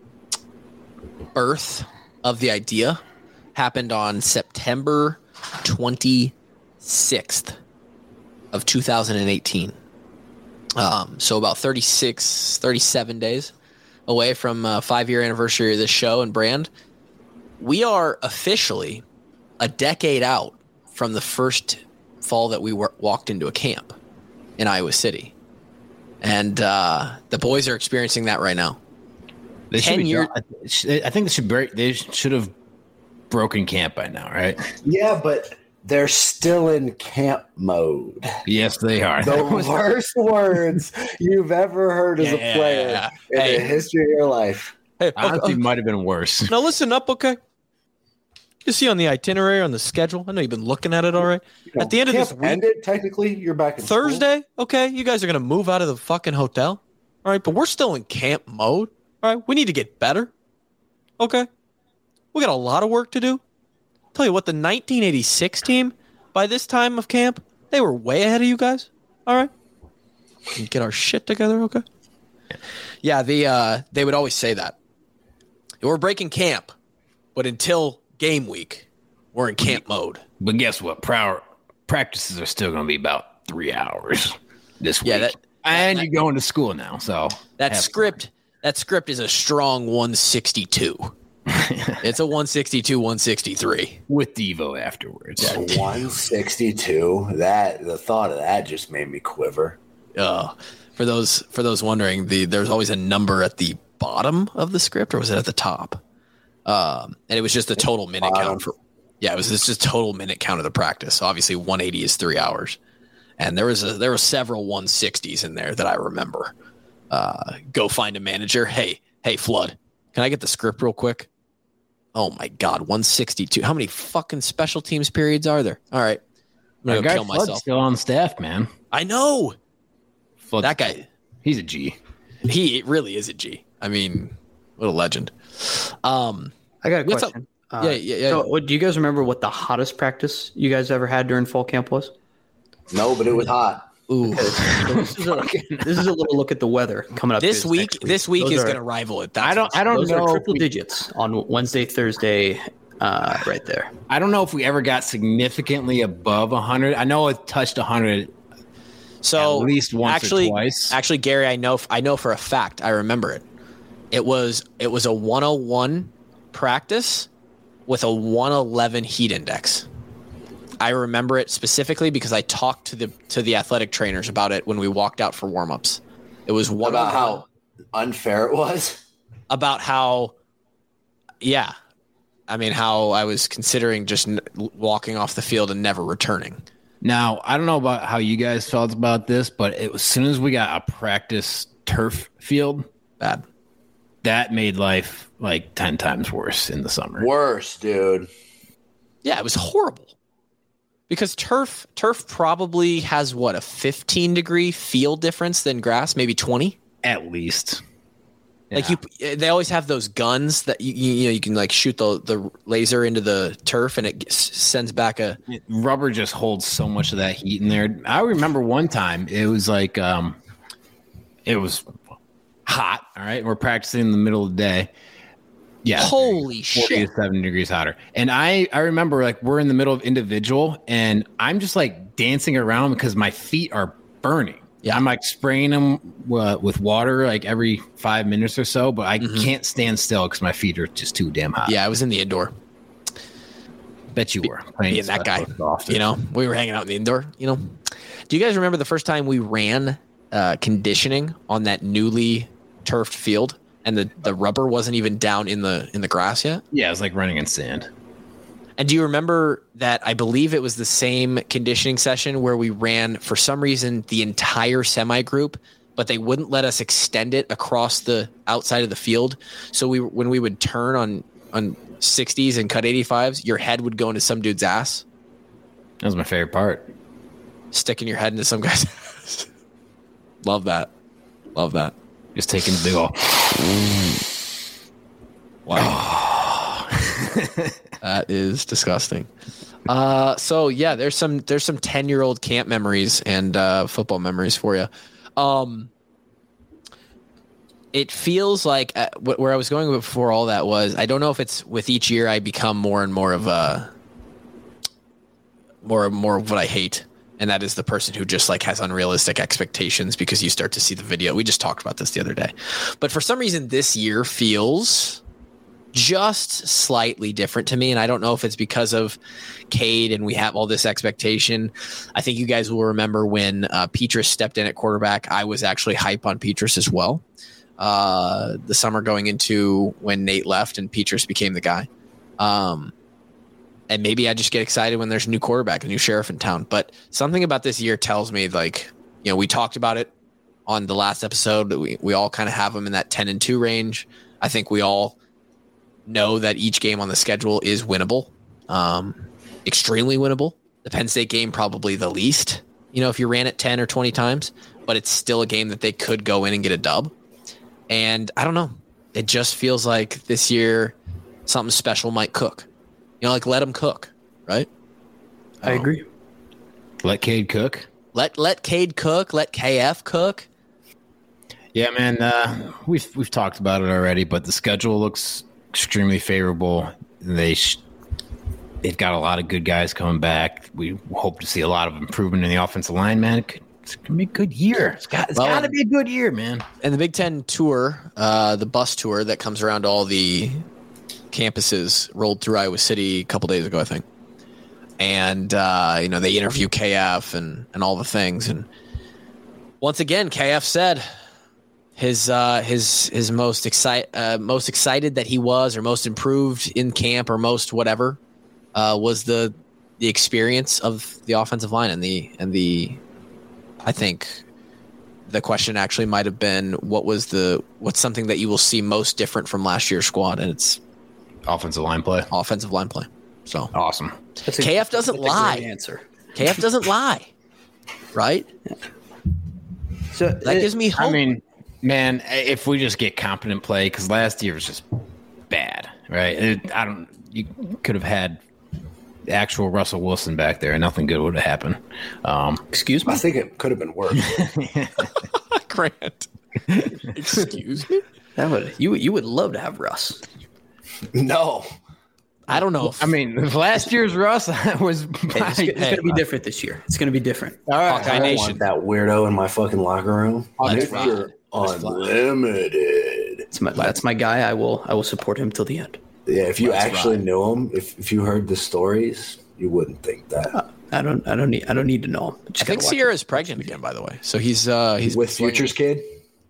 Birth of the idea happened on September twenty-sixth of two thousand eighteen. Um, so about thirty-six, thirty-seven days away from uh, five-year anniversary of this show and brand. We are officially a decade out from the first fall that we were, walked into a camp in Iowa City. And uh, the boys are experiencing that right now. They should ten be year- done- I think they should break. They should have broken camp by now, right? Yeah, but they're still in camp mode. Yes, they are. The worst words you've ever heard as Yeah, a player yeah, in hey. the history of your life. Hey, Honestly, might have been worse. now listen up, okay? You see on the itinerary, on the schedule, I know you've been looking at it all right. You know, At the end of camp this week, ended, technically, you're back in school. Thursday, okay, you guys are going to move out of the fucking hotel. All right, but we're still in camp mode. All right, we need to get better. Okay. We got a lot of work to do. Tell you what, the nineteen eighty-six team, by this time of camp, they were way ahead of you guys. All right. get our shit together, okay? Yeah, the uh, they would always say that. We're breaking camp, but until game week, we're in camp mode. But guess what? Prour- practices are still going to be about three hours this week. Yeah, that, and that, you're going to school now, so that script fun. that script is a strong one sixty-two. It's a one sixty-two, one sixty-three with Devo afterwards. Yeah, one sixty-two. That the thought of that just made me quiver. Uh, for those for those wondering, the there's always a number at the bottom of the script, or was it at the top? Um, and it was just the total minute bottom. count for. Yeah, it was it's just total minute count of the practice. So obviously, one eighty is three hours, and there was a, there were several one sixties in there that I remember. Uh, go find a manager. Hey, hey, Flood, can I get the script real quick? Oh my God, one sixty-two. How many fucking special teams periods are there? All right, I'm gonna guy kill Flood's myself. Still on staff, man. I know. Flood's, that guy, he's a G. He really is a G. I mean, what a legend. Um, I got a what's question. Up? Uh, yeah, yeah, yeah. So, what, do you guys remember what the hottest practice you guys ever had during fall camp was? No, but it was hot. Ooh. So this, is a, this is a little look at the weather coming up This week, week. This week Those is are- going to rival it. That's I don't. I don't Those know. are if triple we- digits on Wednesday, Thursday, uh, right there. I don't know if we ever got significantly above one hundred. I know it touched one hundred So at least once actually, or twice. Actually, Gary, I know. I know for a fact. I remember it. It was. It was a one oh one practice with a one eleven heat index. I remember it specifically because I talked to the to the athletic trainers about it when we walked out for warmups. It was one About how unfair it was. about how, yeah, I mean how I was considering just n- walking off the field and never returning. Now, I don't know about how you guys felt about this, but it, as soon as we got a practice turf field, Bad. that made life like ten times worse in the summer. Worse, dude. Yeah, it was horrible. Because turf turf probably has what, a fifteen degree field difference than grass, maybe twenty. At least. Like Yeah. you, they always have those guns that you you know you can like shoot the the laser into the turf and it s- sends back a. Rubber just holds so much of that heat in there. I remember one time it was like um, it was hot. All right, we're practicing in the middle of the day. Yeah, Holy forty shit! to seventy degrees hotter. And I I remember like we're in the middle of individual, and I'm just like dancing around because my feet are burning. Yeah. I'm like spraying them uh, with water like every five minutes or so, but I Mhm. can't stand still because my feet are just too damn hot. Yeah, I was in the indoor. Bet you were playing Being that guy, special often. you know, we were hanging out in the indoor. You know, do you guys remember the first time we ran uh, conditioning on that newly turfed field, and the, the rubber wasn't even down in the in the grass yet? Yeah, it was like running in sand. And do you remember that I believe it was the same conditioning session where we ran, for some reason, the entire semi group, but they wouldn't let us extend it across the outside of the field. So we, when we would turn on, on sixties and cut eighty-fives, your head would go into some dude's ass, That was my favorite part. sticking your head into some guy's ass. Love that. Love that. Just taking the big ol' Wow. That is disgusting. Uh, so yeah, there's some there's some ten year old camp memories and uh, football memories for you. Um, it feels like uh, wh- where I was going before all that was, I don't know if it's with each year I become more and more of a more and more of what I hate. And that is the person who just like has unrealistic expectations because you start to see the video. We just talked about this the other day, but for some reason this year feels just slightly different to me. And I don't know if it's because of Cade and we have all this expectation. I think you guys will remember when uh, Petrus stepped in at quarterback. I was actually hype on Petrus as well. Uh, the summer going into when Nate left and Petrus became the guy. Um, and maybe I just get excited when there's a new quarterback, a new sheriff in town. But something about this year tells me, like, you know, we talked about it on the last episode. We, we all kind of have them in that ten and two range. I think we all know that each game on the schedule is winnable, um, extremely winnable. The Penn State game, probably the least, you know, if you ran it ten or twenty times, but it's still a game that they could go in and get a dub. And I don't know. It just feels like this year something special might cook. You know, like let them cook, right? I agree. Let Cade cook. Let let Cade cook. Let K F cook. Yeah, man. Uh, we've we've talked about it already, but the schedule looks extremely favorable. They sh- they've got a lot of good guys coming back. We hope to see a lot of improvement in the offensive line, man. It could, it's gonna be a good year. It's got it's Well, got to be a good year, man. And the Big Ten tour, uh, the bus tour that comes around to all the campuses, rolled through Iowa City a couple days ago, I think. And uh, you know, they interview K F and and all the things. And once again, K F said his uh, his his most excite uh, most excited that he was, or most improved in camp, or most whatever, uh, was the the experience of the offensive line and the and the. I think the question actually might have been, what was the what's something that you will see most different from last year's squad, and it's Offensive line play. offensive line play. So Awesome. That's a- K F doesn't that's a lie. great answer. K F doesn't lie, right? So That it- gives me hope. I mean, man, if we just get competent play, because last year was just bad, right? It, I don't. You could have had actual Russell Wilson back there, and nothing good would have happened. Um, excuse me. I think it could have been worse. Grant. Excuse me. That would you you would love to have Russ. No. I don't know. If, I mean, last year's Russ was. Hey, it's, it's going to be different this year. It's going to be different. All right, Hawkeye I don't Nation. want that weirdo in my fucking locker room. Let's Mister ride. Unlimited. That's my that's my guy. I will I will support him till the end. Yeah, if you Let's actually ride. knew him, if, if you heard the stories, you wouldn't think that. I don't I don't need I don't need to know him. I Just think gotta watch Sierra's pregnant again, by the way. So he's uh he's With been Future's kid?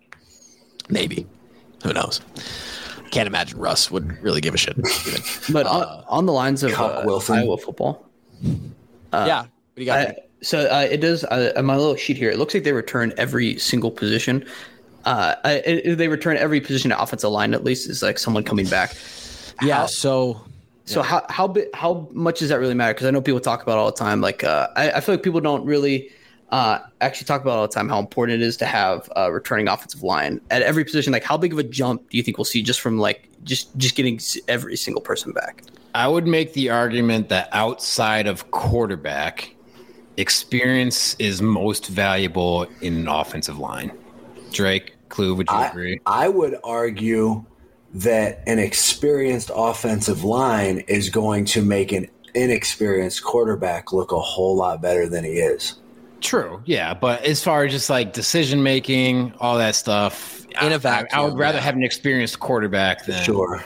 maybe. Who knows? Can't imagine Russ would really give a shit. even. But Uh, on, on the lines of Cup uh, Wilson. Iowa football, yeah. What do you got? I, so uh, it does. Uh, on my little sheet here, it looks like they return every single position. Uh, I, it, they return every position at offensive line. At least is like someone coming back. yeah. How- So So how how big how much does that really matter? Because I know people talk about it all the time. Like uh, I, I feel like people don't really uh, actually talk about it all the time how important it is to have a returning offensive line at every position. Like how big of a jump do you think we'll see just from like just just getting s- every single person back? I would make the argument that outside of quarterback, experience is most valuable in an offensive line. Drake, Clue, would you I, agree? I would argue that an experienced offensive line is going to make an inexperienced quarterback look a whole lot better than he is. True, yeah, but as far as just like decision making, all that stuff, In a I- vacuum, I, I would rather yeah. have an experienced quarterback than Sure.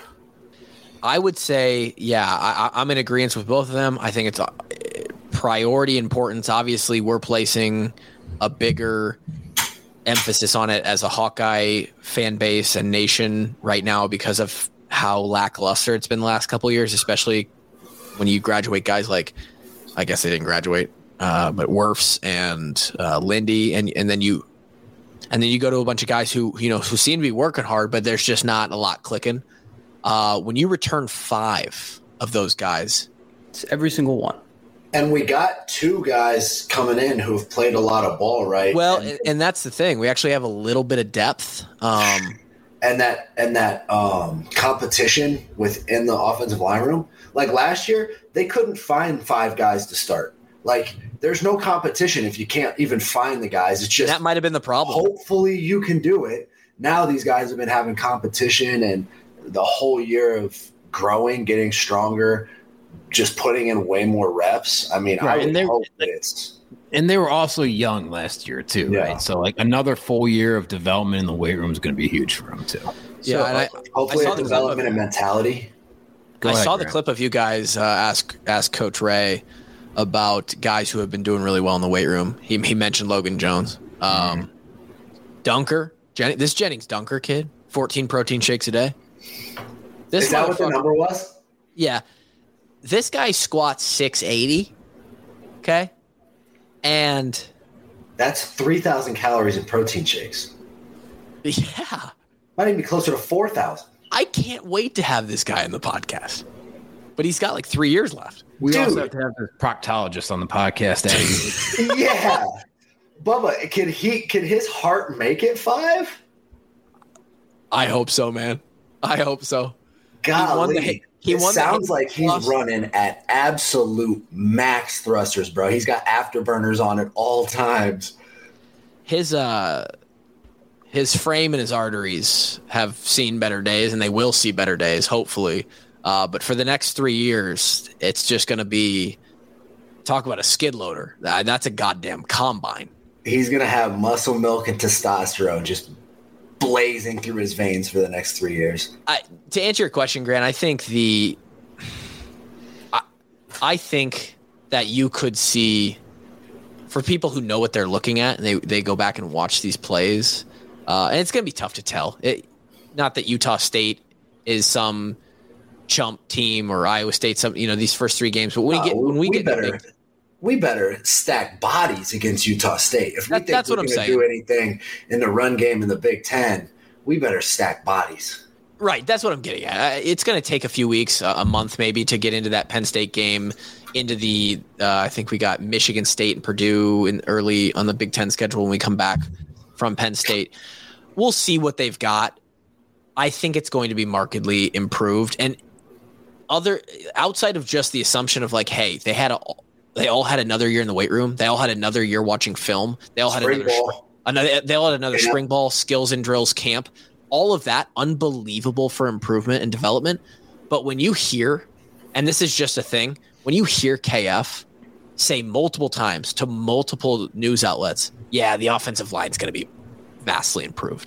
I would say, yeah, I, I- I'm in agreement with both of them. I think it's uh, priority importance. Obviously, we're placing a bigger emphasis on it as a Hawkeye fan base and nation right now because of how lackluster it's been the last couple of years, especially when you graduate guys like, I guess they didn't graduate, uh, but Wirfs and uh, Lindy, and and then you, and then you go to a bunch of guys who you know who seem to be working hard, but there's just not a lot clicking. Uh, when you return five of those guys, It's every single one. And we got two guys coming in who've played a lot of ball, right? well, and, and, and that's the thing. We actually have a little bit of depth. Um, and that and that um, competition within the offensive line room. Like last year, they couldn't find five guys to start. Like there's no competition if you can't even find the guys. It's just that might have been the problem. hopefully you can do it. Now these guys have been having competition and the whole year of growing, getting stronger, just putting in way more reps. I mean, Right, I and would they're- hope it's and they were also young last year too, Yeah. right? So like another full year of development in the weight room is going to be huge for them too. Yeah, so and I, hopefully I saw a the development clip of- and mentality. Go I ahead, saw the Grant. clip of you guys uh, ask ask Coach Ray about guys who have been doing really well in the weight room. He he mentioned Logan Jones, um, Dunker. Jen, this Jennings Dunker kid, fourteen protein shakes a day. This Is that what the motherfucker- number was? Yeah, this guy squats six eighty. Okay, and That's three thousand calories in protein shakes. yeah, Might even be closer to four thousand. I can't wait to have this guy in the podcast. But he's got like three years left. We Dude. also have to have the proctologist on the podcast. Eddie. Yeah. Bubba, can he can his heart make it five? I hope so, man. I hope so. golly. He won the, he it won sounds the like he's plus. running at absolute max thrusters, bro. He's got afterburners on at all times. His uh, his frame and his arteries have seen better days, and they will see better days, hopefully. Uh, but for the next three years, it's just going to be talk about a skid loader. Uh, that's a goddamn combine. He's going to have muscle milk and testosterone just blazing through his veins for the next three years. I, to answer your question, Grant, I think the I, I think that you could see for people who know what they're looking at and they, they go back and watch these plays, uh, and it's going to be tough to tell. It, not that Utah State is some chump team or Iowa State, some you know these first three games, but when no, we get when we, we get better. Big, We better stack bodies against Utah State. If we that, think that's we're what I'm going to saying. do anything in the run game in the Big Ten, we better stack bodies. Right, that's what I'm getting at. It's going to take a few weeks, uh, a month maybe, to get into that Penn State game, into the uh, I think we got Michigan State and Purdue in early on the Big Ten schedule when we come back from Penn State. We'll see what they've got. I think it's going to be markedly improved, and other outside of just the assumption of like, hey, they had a they all had another year in the weight room. They all had another year watching film. They all had Spring another, ball. another they all had another Yeah. spring ball, skills and drills camp. All of that unbelievable for improvement and development. But when you hear, and this is just a thing, when you hear K F say multiple times to multiple news outlets, yeah, the offensive line is going to be vastly improved.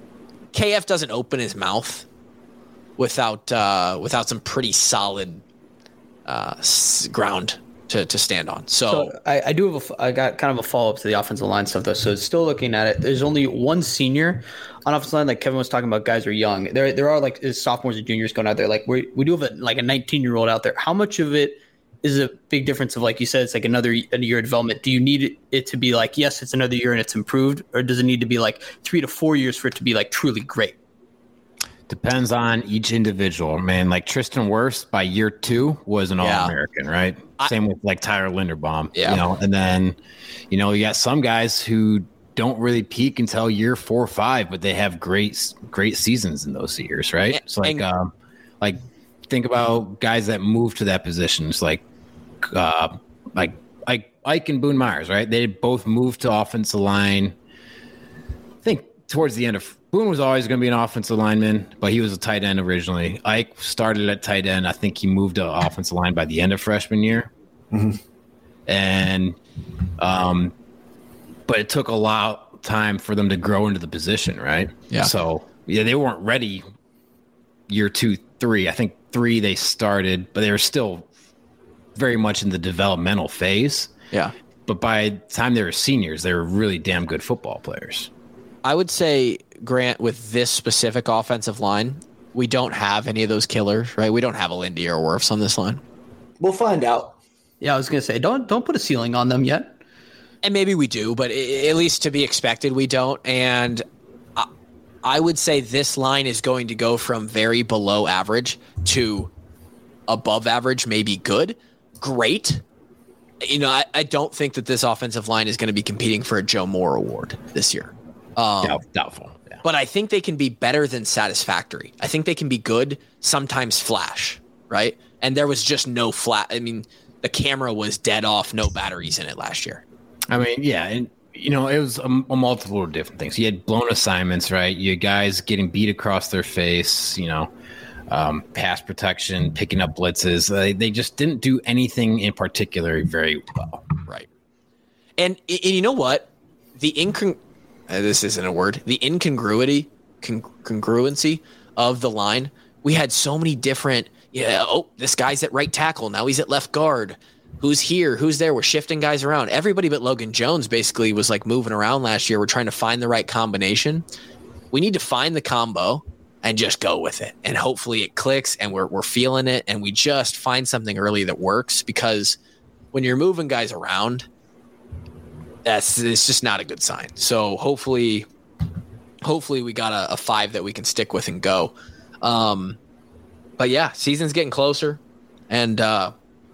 K F doesn't open his mouth without uh, without some pretty solid uh, s- ground to, to stand on. So, So I, I do have a, f- I got kind of a follow up to the offensive line stuff though. So still looking at it, there's only one senior on offensive line. Like Kevin was talking about, guys are young. There there are like sophomores and juniors going out there. Like we we do have a, like a nineteen year old out there. How much of it is a big difference of, like you said, it's like another a year of development? Do you need it to be like, yes, it's another year and it's improved, or does it need to be like three to four years for it to be like truly great? Depends on each individual, man. Like Tristan Wirfs by year two was an Yeah. All-American, right? I- Same with like Tyler Linderbaum, Yeah. you know. And then, you know, you got some guys who don't really peak until year four or five, but they have great, great seasons in those years, right? And- It's like, and- um, like think about guys that move to that position. It's like, uh, like Ike, Ike and Boone Myers, right? They both moved to offensive line. I think towards the end of Boone was always going to be an offensive lineman, but he was a tight end originally. Ike started at tight end. I think he moved to offensive line by the end of freshman year. Mhm. And, um, but it took a lot of time for them to grow into the position, right? Yeah. So, yeah, they weren't ready year two, three. I think three they started, but they were still very much in the developmental phase. yeah. But by the time they were seniors, they were really damn good football players. I would say, Grant, with this specific offensive line, we don't have any of those killers, right? We don't have a Lindy or Wirfs on this line. We'll find out. Yeah, I was gonna say, don't don't put a ceiling on them yet. And maybe we do, but i- at least to be expected, we don't. And I, I would say this line is going to go from very below average to above average, maybe good, great. You know, I, I don't think that this offensive line is going to be competing for a Joe Moore award this year. Um, Doubt- doubtful. Yeah. But I think they can be better than satisfactory. I think they can be good, sometimes flash, right? And there was just no flat. I mean, the camera was dead off, no batteries in it last year. I mean, yeah, and you know, it was a, a multiple of different things. You had blown assignments, right? You had guys getting beat across their face, you know, um, pass protection, picking up blitzes. They, they just didn't do anything in particular very well. Right. And, and you know what? The incon uh, this isn't a word. The incongruity, con- congruency of the line. We had so many different. Yeah. Oh, this guy's at right tackle. Now he's at left guard. Who's here? Who's there? We're shifting guys around. Everybody but Logan Jones basically was like moving around last year. We're trying to find the right combination. We need to find the combo and just go with it. And hopefully it clicks and we're we're feeling it and we just find something early that works, because when you're moving guys around, that's it's just not a good sign. So hopefully hopefully we got a, a five that we can stick with and go. Um, but yeah, season's getting closer, and uh,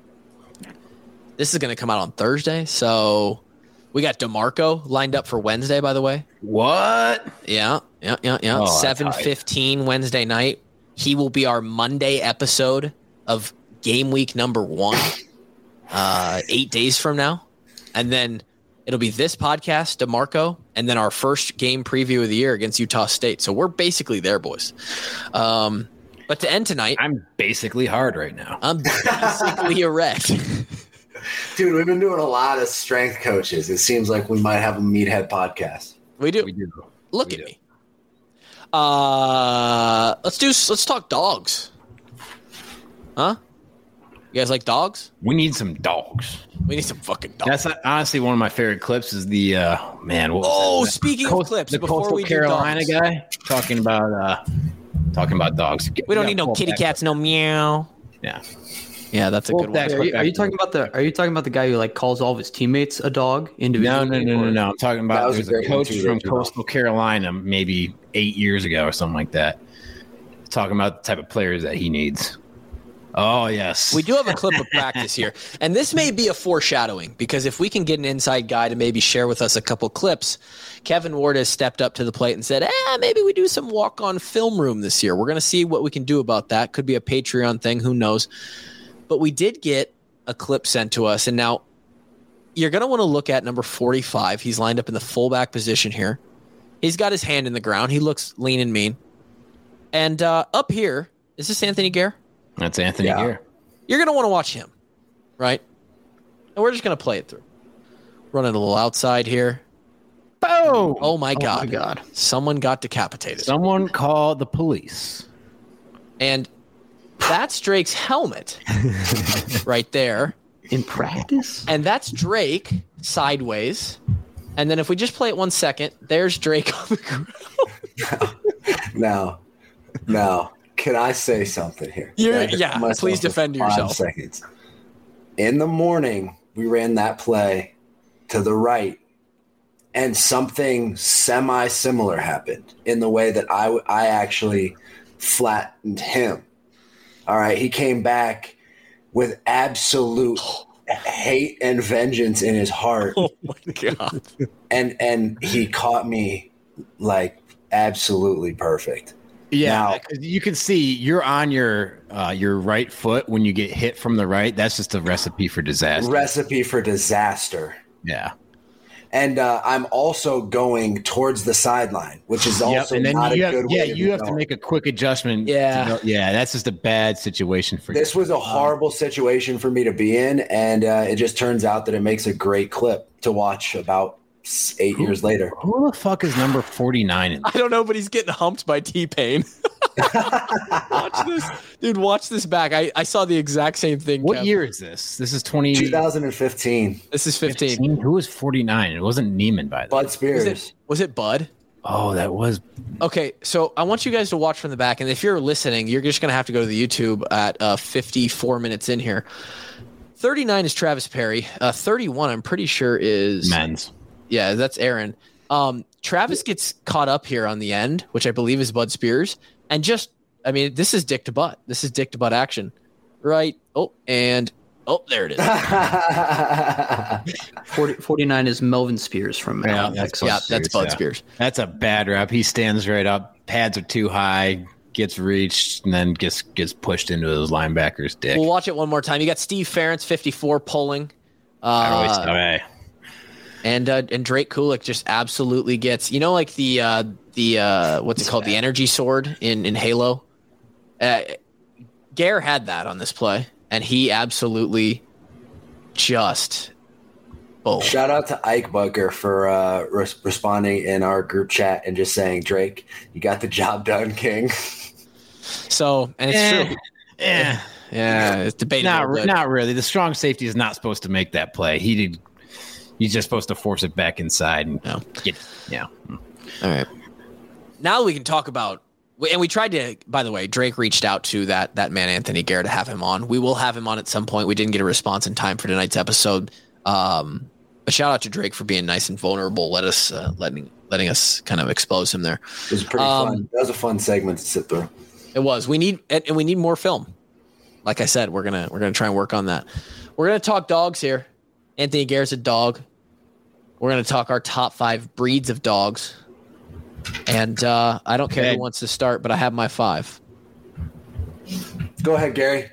this is going to come out on Thursday. So we got DeMarco lined up for Wednesday, by the way. What? Yeah, yeah, yeah, yeah. Oh, that's seven fifteen Wednesday night. He will be our Monday episode of game week number one, uh, eight days from now. And then it'll be this podcast, DeMarco, and then our first game preview of the year against Utah State. So we're basically there, boys. Um, but to end tonight, I'm basically hard right now. I'm basically erect. Dude, we've been doing a lot of strength coaches. It seems like we might have a meathead podcast. We do. We do. Look We at do. me. Uh, let's do. Let's talk dogs. Huh? You guys like dogs? We need some dogs. We need some fucking dogs. That's honestly one of my favorite clips. Is the uh, man? What was Oh, that? speaking Coast- of clips, the before Coastal we do Carolina dogs, guy talking about uh, talking about dogs. we don't Yeah, need no pull kitty back. cats, no meow. Yeah, Yeah, that's a Pull good back. one. Are you, are you talking about the? Are you talking about the guy who like calls all of his teammates a dog individually? no, no, no, no, or- no. I'm talking That about was a there's a, great one coach too, from that you Coastal Carolina, maybe eight years ago or something like that, talking about the type of players that he needs. Oh yes, We do have a clip of practice here, and this may be a foreshadowing because if we can get an inside guy to maybe share with us a couple clips, Kevin Ward has stepped up to the plate and said, "Eh, maybe we do some walk-on film room this year. We're going to see what we can do about that. Could be a Patreon thing, who knows?" But we did get a clip sent to us, and now you're going to want to look at number forty-five. He's lined up in the fullback position here. He's got his hand in the ground. He looks lean and mean. And uh, up here, is this Anthony Gare? that's Anthony Yeah. Gare. You're going to want to watch him, right? And we're just going to play it through. Running a little outside here. Boom! Oh, my God. my God. Someone got decapitated. Someone call the police. And that's Drake's helmet right there. In practice? And that's Drake sideways. And then if we just play it one second, there's Drake on the ground. Now, now, can I say something here? You're- Can I defend yeah, myself please for defend five yourself. Seconds. In the morning, we ran that play to the right, and something semi-similar happened in the way that I I actually flattened him. All right, he came back with absolute hate and vengeance in his heart, Oh, my God. and and he caught me like absolutely perfect. Yeah, Now- 'cause you can see you're on your uh, your right foot when you get hit from the right. That's just a recipe for disaster. Recipe for disaster. yeah. And uh, I'm also going towards the sideline, which is Yep. also And then not you a have, good way yeah, to you be have to going. make a quick adjustment. to Yeah. go- yeah. That's just a bad situation for This you. was a horrible situation for me to be in, and uh, it just turns out that it makes a great clip to watch about s- eight years later. Who the fuck is number forty-nine in I don't know, but he's getting humped by T-Pain. Watch this. Dude, watch this back. I, I saw the exact same thing. What Kev. year is this? This is twenty twenty fifteen, This is fifteen. fifteen. Who was forty-nine? It wasn't Neiman by the way. Bud Was Spears. it, was it Bud? Oh, that was Okay, so I want you guys to watch from the back, and if you're listening, you're just going to have to go to the YouTube at uh, fifty-four minutes in here. thirty-nine is Travis Perry. Uh, thirty-one, I'm pretty sure is men's. yeah, that's Aaron. Um, Travis gets caught up here on the end, which I believe is Bud Spears, and just I mean, this is dick to butt. This is dick to butt action, right? Oh, and oh, there it is. forty, forty-nine is Melvin Spears from Yeah, uh, that's Texas. Bud yeah, that's Spears, Bud yeah. Spears. That's a bad rep. He stands right up. Pads are too high. Gets reached and then gets gets pushed into those linebackers' dick. We'll watch it one more time. You got Steve Ferentz, fifty-four, pulling. I always Uh, okay. And uh, and Drake Kulik just absolutely gets, you know, like the uh, the uh, what's it called, the energy sword in in Halo. Uh, Gare had that on this play, and he absolutely just oh Shout out to Ike Bucker for uh, res- responding in our group chat and just saying, Drake, you got the job done, King. so and it's Eh, true. eh. Yeah, it's debatable. Not, re- but- not really. The strong safety is not supposed to make that play. He did. He's just supposed to force it back inside and No. get. Yeah. All right. Now we can talk about, and we tried to, by the way, Drake reached out to that that man, Anthony Gare, to have him on. We will have him on at some point. We didn't get a response in time for tonight's episode. Um, but shout out to Drake for being nice and vulnerable. Let us, uh, letting, letting us kind of expose him there. It was pretty Um, fun. That was a fun segment to sit through. It was. We need, and and we need more film. Like I said, we're going to, we're going to try and work on that. We're going to talk dogs here. Anthony Gare's a dog. We're going to talk our top five breeds of dogs. And uh, I don't care Okay. who wants to start, but I have my five. Go ahead, Gary.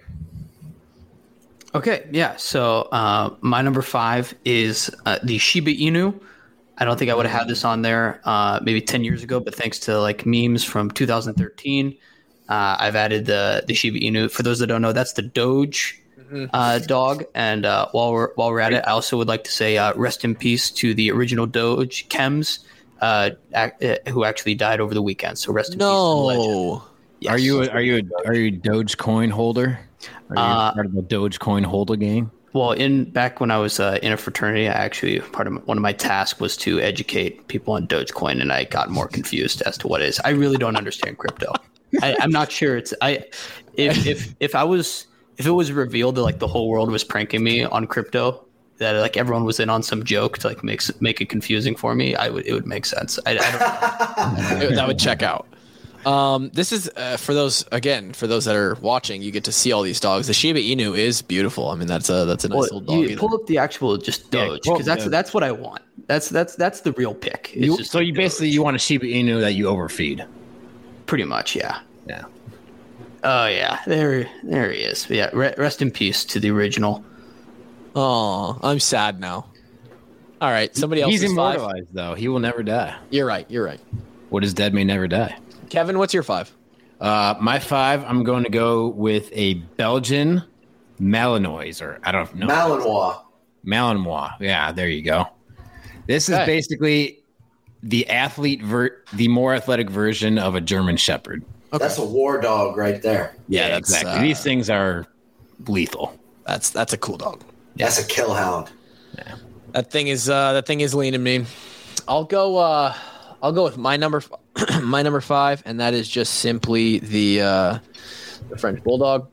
Okay, yeah. So uh, my number five is uh, the Shiba Inu. I don't think I would have had this on there uh, maybe ten years ago, but thanks to like memes from two thousand thirteen, uh, I've added the the Shiba Inu. For those that don't know, that's the Doge uh, dog. And uh, while we're while we're at it, I also would like to say uh, rest in peace to the original Doge, Chems, uh, ac- who actually died over the weekend. So rest in peace to the legend. No. Yes. Are you a, are you a, are you a Dogecoin holder? Are you Uh, part of the Dogecoin holder game? Well, in back when I was uh, in a fraternity, I actually part of my, one of my tasks was to educate people on Dogecoin, and I got more confused as to what it is. I really don't understand crypto. I, I'm not sure it's I. If if if I was if it was revealed that like the whole world was pranking me on crypto, that like everyone was in on some joke to like make make it confusing for me, I would it would make sense. I, I don't, That would check out. Um, this is uh, for those again for those that are watching. You get to see all these dogs. The Shiba Inu is beautiful. I mean, that's a that's a nice well, little dog. you either. pull up the actual just Yeah, Doge pull up because that's the- that's what I want. That's that's that's the real pick. It's You, just so the you Doge. basically you want a Shiba Inu that you overfeed. Pretty much, yeah. Yeah. Oh yeah, there, there he is. Yeah, re- rest in peace to the original. Oh, I'm sad now. All right, somebody else. He's is five. immortalized though. He will never die. You're right. You're right. What is dead may never die. Kevin, what's your five? Uh, my five, I'm going to go with a Belgian Malinois, or I don't know. Malinois. Malinois. Yeah, there you go. This is Okay. basically the athlete, ver- the more athletic version of a German Shepherd. Okay. That's a war dog right there. Yeah, that's, exactly. uh, These things are lethal. That's that's a cool dog. That's a kill hound. That thing is uh, that thing is leaning me. I'll go. Uh, I'll go with my number, f- my number five, and that is just simply the uh, the French bulldog.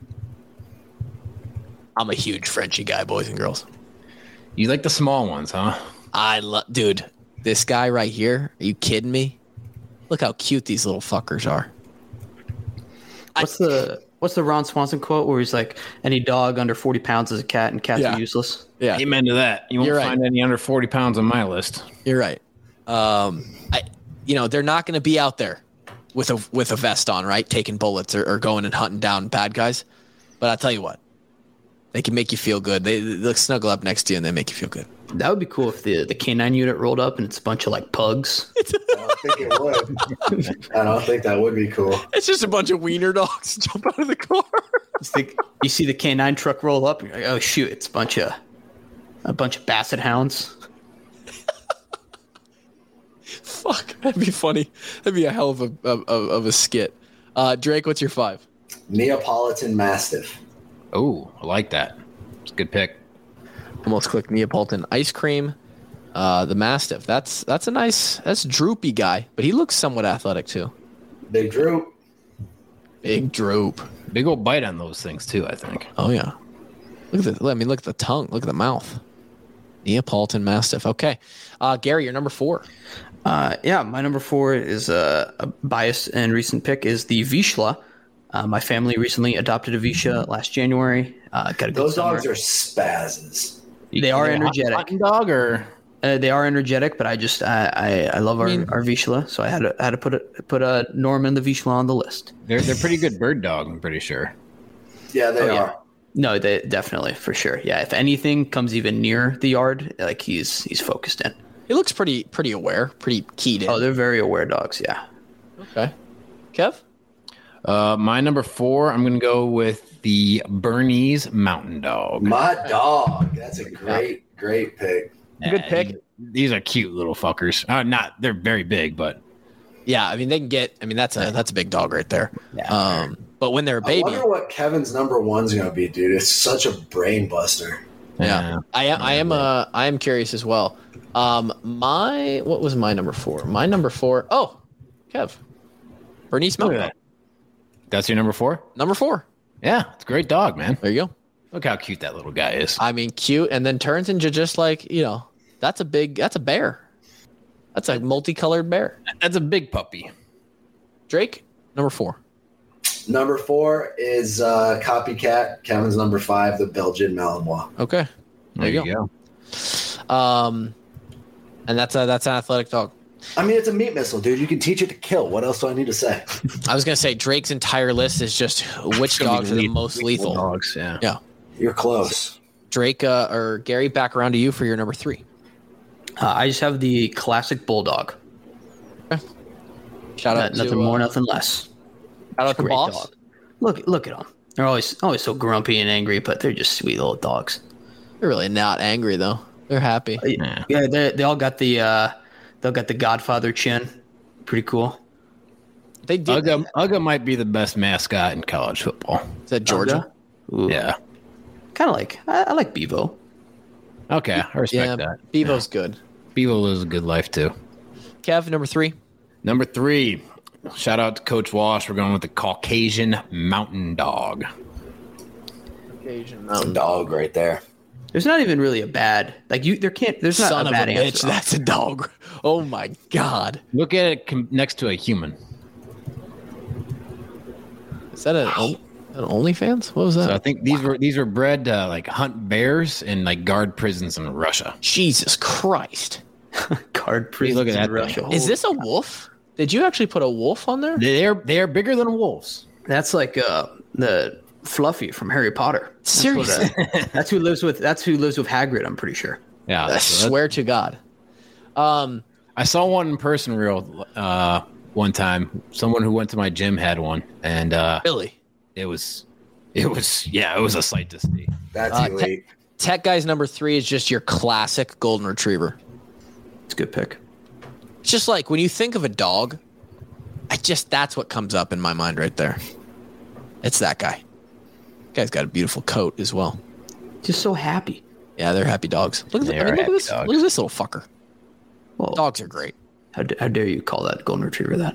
I'm a huge Frenchie guy, boys and girls. You like the small ones, huh? I love, dude. This guy right here. Are you kidding me? Look how cute these little fuckers are. What's the What's the Ron Swanson quote where he's like, "Any dog under forty pounds is a cat, and cats Yeah. are useless." Yeah, Amen to that. You won't You're right. find any under forty pounds on my list. you're right. Um, I, you know, they're not going to be out there with a with a vest on, right, taking bullets or, or going and hunting down bad guys. But I'll tell you what, they can make you feel good. They they snuggle up next to you and they make you feel good. That would be cool if the the canine unit rolled up and it's a bunch of like pugs. I don't think it would. I don't think that would be cool. It's just a bunch of wiener dogs jump out of the car. It's the- you see the canine truck roll up, and you're like, "Oh shoot, it's a bunch of a bunch of basset hounds." Fuck, that'd be funny. That'd be a hell of a of, of of a skit. Uh, Drake, what's your five? Neapolitan Mastiff. Oh, I like that. It's a good pick. Almost clicked Neapolitan ice cream. Uh, the Mastiff. That's that's a nice. That's a droopy guy, but he looks somewhat athletic too. Big Droop. Big droop. Big old bite on those things too, I think. Oh yeah. Look at the. I mean, look at the tongue. Look at the mouth. Neapolitan Mastiff. Okay, uh, Gary, you're number four. Uh, yeah, my number four is uh, a biased and recent pick is the Vizsla. Uh, my family recently adopted a Vizsla last January. Uh, got a good Those summer. dogs are spazzes. They are a hot- energetic. Hunting dog or Uh, they are energetic, but I just I I, I love our, I mean- our Vizsla, so I had to had to put a, put a Norman the Vizsla on the list. they're they're pretty good bird dog. I'm pretty sure. Yeah, they Oh, yeah. are. No, they definitely for sure. Yeah, if anything comes even near the yard, like he's he's focused in. He looks pretty pretty aware, pretty keyed in. Oh, they're very aware dogs. Yeah. Okay. Kev? Uh, my number four, I'm gonna go with the Bernese Mountain Dog. My dog. That's a great, great pick. Good pick. These are cute little fuckers. Uh, not they're very big, but Yeah, I mean they can get. I mean that's a that's a big dog right there. Yeah. Um, but when they're a I baby, wonder what Kevin's number one's going to be, dude. It's such a brain buster. yeah, I am. I am. Uh, I am curious as well. Um, my what was my number four? My number four. Oh, Kev, Bernice Look at Mountain. that. That's your number four? Number four. Yeah, it's a great dog, man. There you go. Look how cute that little guy is. I mean, cute, and then turns into just like you know, that's a big. That's a bear. That's a multicolored bear. That's a big puppy. Drake, number four. Number four is uh, Copycat. Kevin's number five, the Belgian Malinois. Okay. There, you go. Um, and that's a that's an athletic dog. I mean, it's a meat missile, dude. You can teach it to kill. What else do I need to say? I was gonna say Drake's entire list is just which dogs are the most lethal. Dogs, yeah. Yeah. You're close. Drake uh, or Gary, back around to you for your number three. Uh, I just have the classic bulldog. Shout out nothing to, more, uh, nothing less. Shout out to Great Boss. dog. Look, look at them. They're always always so grumpy and angry, but they're just sweet little dogs. They're really not angry though. They're happy. Yeah, yeah they they all got the uh, they all got the Godfather chin. Pretty cool. They did. Uga, Uga might be the best mascot in college football. Is that Georgia? Ooh. Yeah. Kind of like I, I like Bevo. Okay, I respect Yeah, that. Bevo's good. Bevo lives a good life too. Kev, number three. Number three, shout out to Coach Walsh. We're going with the Caucasian Mountain Dog. Caucasian Mountain dog right there. There's not even really a bad like you. There can't. There's not Son a of bad a answer. bitch. That's a dog. Oh my god. Look at it com- next to a human. Is that an, on- an OnlyFans? What was that? So I think these were these were bred to like hunt bears and like guard prisons in Russia. Jesus Christ. Card Please look at prisons in that Russia. Is this a wolf? Did you actually put a wolf on there? They're they're bigger than wolves. That's like uh, the Fluffy from Harry Potter. That's Seriously? what, uh, that's who lives with. That's who lives with Hagrid. I'm pretty sure. Yeah, I so that- swear to God. Um, I saw one in person real uh, one time. Someone who went to my gym had one, and uh, really? it was it was yeah, it was a sight to see. That's Uh, elite. Tech Guy's number three is just your classic golden retriever. It's a good pick. It's just like when you think of a dog, I just that's what comes up in my mind right there. It's that guy. Guy's got a beautiful coat as well. Just so happy. Yeah, they're happy dogs. Look at, They the, I mean, are look at happy this. dogs. Look at this little fucker. Well, Dogs are great. how, d- how dare you call that golden retriever that?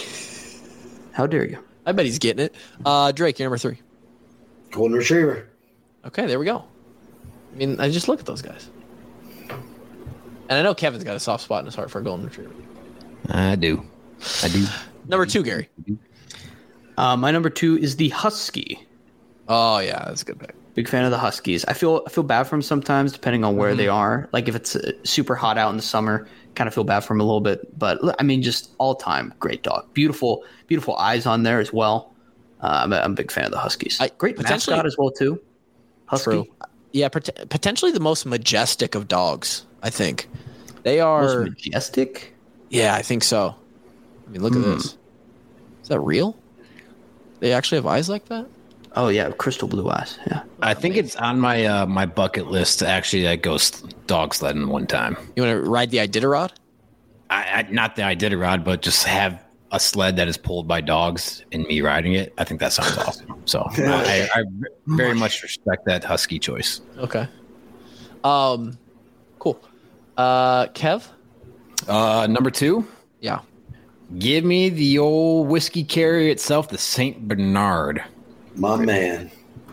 How dare you? I bet he's getting it. Uh, Drake, you're number three. Golden retriever. Okay, there we go. I mean, I just look at those guys. And I know Kevin's got a soft spot in his heart for a golden retriever. I do, I do. Number two, Gary. Uh, my number two is the Husky. Oh yeah, that's a good pick. Big fan of the Huskies. I feel I feel bad for them sometimes, depending on where Mm-hmm. they are. Like if it's uh, super hot out in the summer, kind of feel bad for them a little bit. But I mean, just all time great dog. Beautiful, beautiful eyes on there as well. Uh, I'm, a, I'm a big fan of the Huskies. I- great potentially- mascot as well too. Husky. True. Yeah, pot- potentially the most majestic of dogs. I think they Most are. majestic. Yeah, I think so. I mean, look at this. Is that real? They actually have eyes like that? Oh yeah, crystal blue eyes. Yeah. I think it's on my uh, my bucket list to actually like, go s- dog sledding one time. You want to ride the Iditarod? I, I not that I did a rod, but just have a sled that is pulled by dogs and me riding it. I think that sounds awesome. So I, I very much respect that Husky choice. Okay. Um, cool. Uh, Kev? Uh, number two, Yeah. give me the old whiskey carrier itself, the Saint Bernard. My man.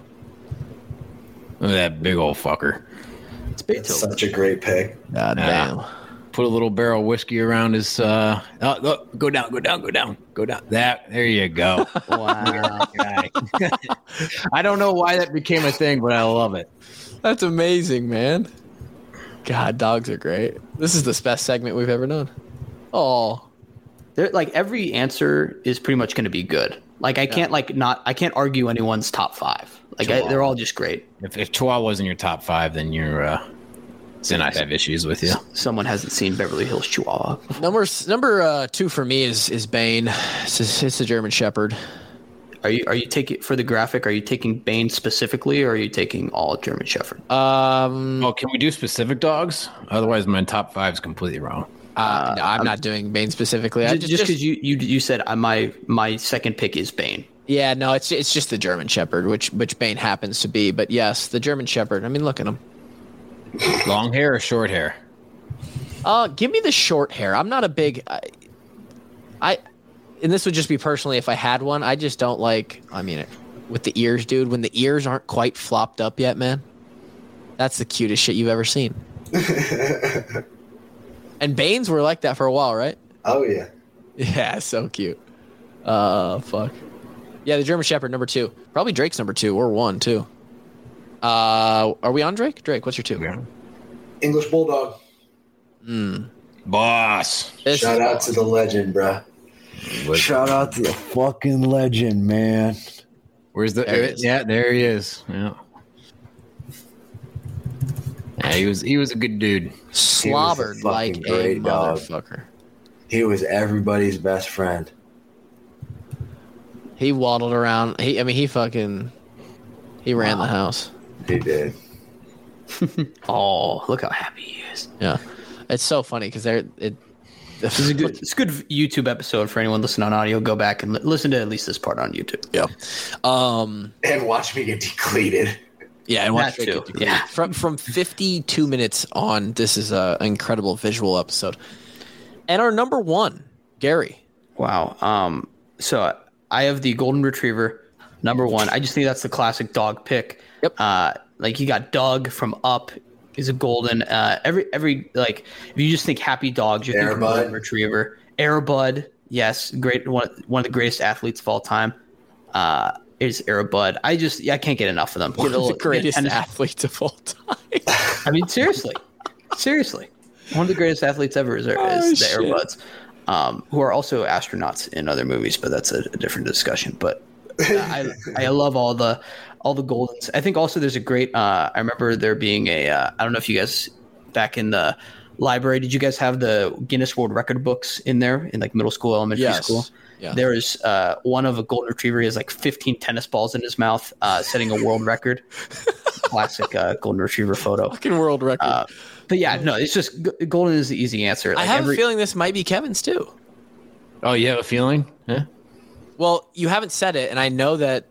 Look at that big old fucker. It's It's Beethoven. such a great pick. God damn. Put a little barrel of whiskey around his. Uh, oh, look, go down, go down, go down, go down. That there you go. Wow. Guy. I don't know why that became a thing, but I love it. That's amazing, man. God, dogs are great. This is the best segment we've ever done. Oh, They're, like every answer is pretty much going to be good. Like I can't like not I can't argue anyone's top five. Like I, they're all just great. If, if Chihuahua's in your top five, then you're uh, then I have issues with you. Someone hasn't seen Beverly Hills Chihuahua. number number uh, two for me is is Bane. It's, it's a German Shepherd. Are you are you taking for the graphic? Are you taking Bane specifically, or are you taking all German Shepherd? Um, Oh, can we do specific dogs? Otherwise, my top five is completely wrong. uh, no, I'm not doing Bane specifically. I Just just, because you, you you said uh, my my second pick is Bane. yeah, no, it's it's just the German Shepherd, which which Bane happens to be. But yes, the German Shepherd. I mean, look at him. Long hair or short hair? Uh, give me the short hair. I'm not a big. I, I, and this would just be personally if I had one. I just don't like. I mean, with the ears, dude. When the ears aren't quite flopped up yet, man, that's the cutest shit you've ever seen. And Banes were like that for a while, right? Oh yeah. Yeah, so cute. Uh, fuck. Yeah, the German Shepherd number two. Probably Drake's number two or one too. Uh, are we on Drake? Drake, what's your two? English Bulldog. Boss. This Shout is out boss. to the legend, bruh. Shout out to the fucking legend, man. Where's the? There he is. Yeah, there he is. Yeah. Yeah, he was he was a good dude. slobbered fucking like a great dog. motherfucker. He was everybody's best friend. He waddled around. He, I mean, he fucking, he ran the house. He did. Oh, look how happy he is. Yeah, it's so funny because they're it. This is a good, it's a good YouTube episode for anyone listening on audio. Go back and li- listen to at least this part on YouTube. Yeah. Um. And watch me get depleted. Yeah, and watch That Drake too. get degraded. Yeah. From from fifty-two minutes on, this is a, an incredible visual episode. And our number one, Gary. Wow. Um. So I have the golden retriever number one. I just think that's the classic dog pick. Yep. Uh, like you got Doug from Up is a golden. Uh, every every like if you just think happy dogs, you think Airbud. golden retriever. Airbud, yes, great one one of the greatest athletes of all time. Uh, is Airbud. I just yeah, I can't get enough of them. One Get a of the little- greatest get tennis- athletes of all time. I mean, seriously, seriously, one of the greatest athletes ever is, is Oh, the shit. Airbuds, um, who are also astronauts in other movies, but that's a, a different discussion. But uh, I I love all the all the Goldens. I think also there's a great. Uh, I remember there being a. Uh, I don't know if you guys back in the library. Did you guys have the Guinness World Record books in there in like middle school, elementary Yes. school? Yeah. There is uh, one of a golden retriever. He has like fifteen tennis balls in his mouth, uh, setting a world record. Classic uh, golden retriever photo. Fucking world record. Uh, but yeah, no, it's just g- golden is the easy answer. I Like have every- a feeling this might be Kevin's too. Oh, you have a feeling? Yeah. Well, you haven't said it, and I know that.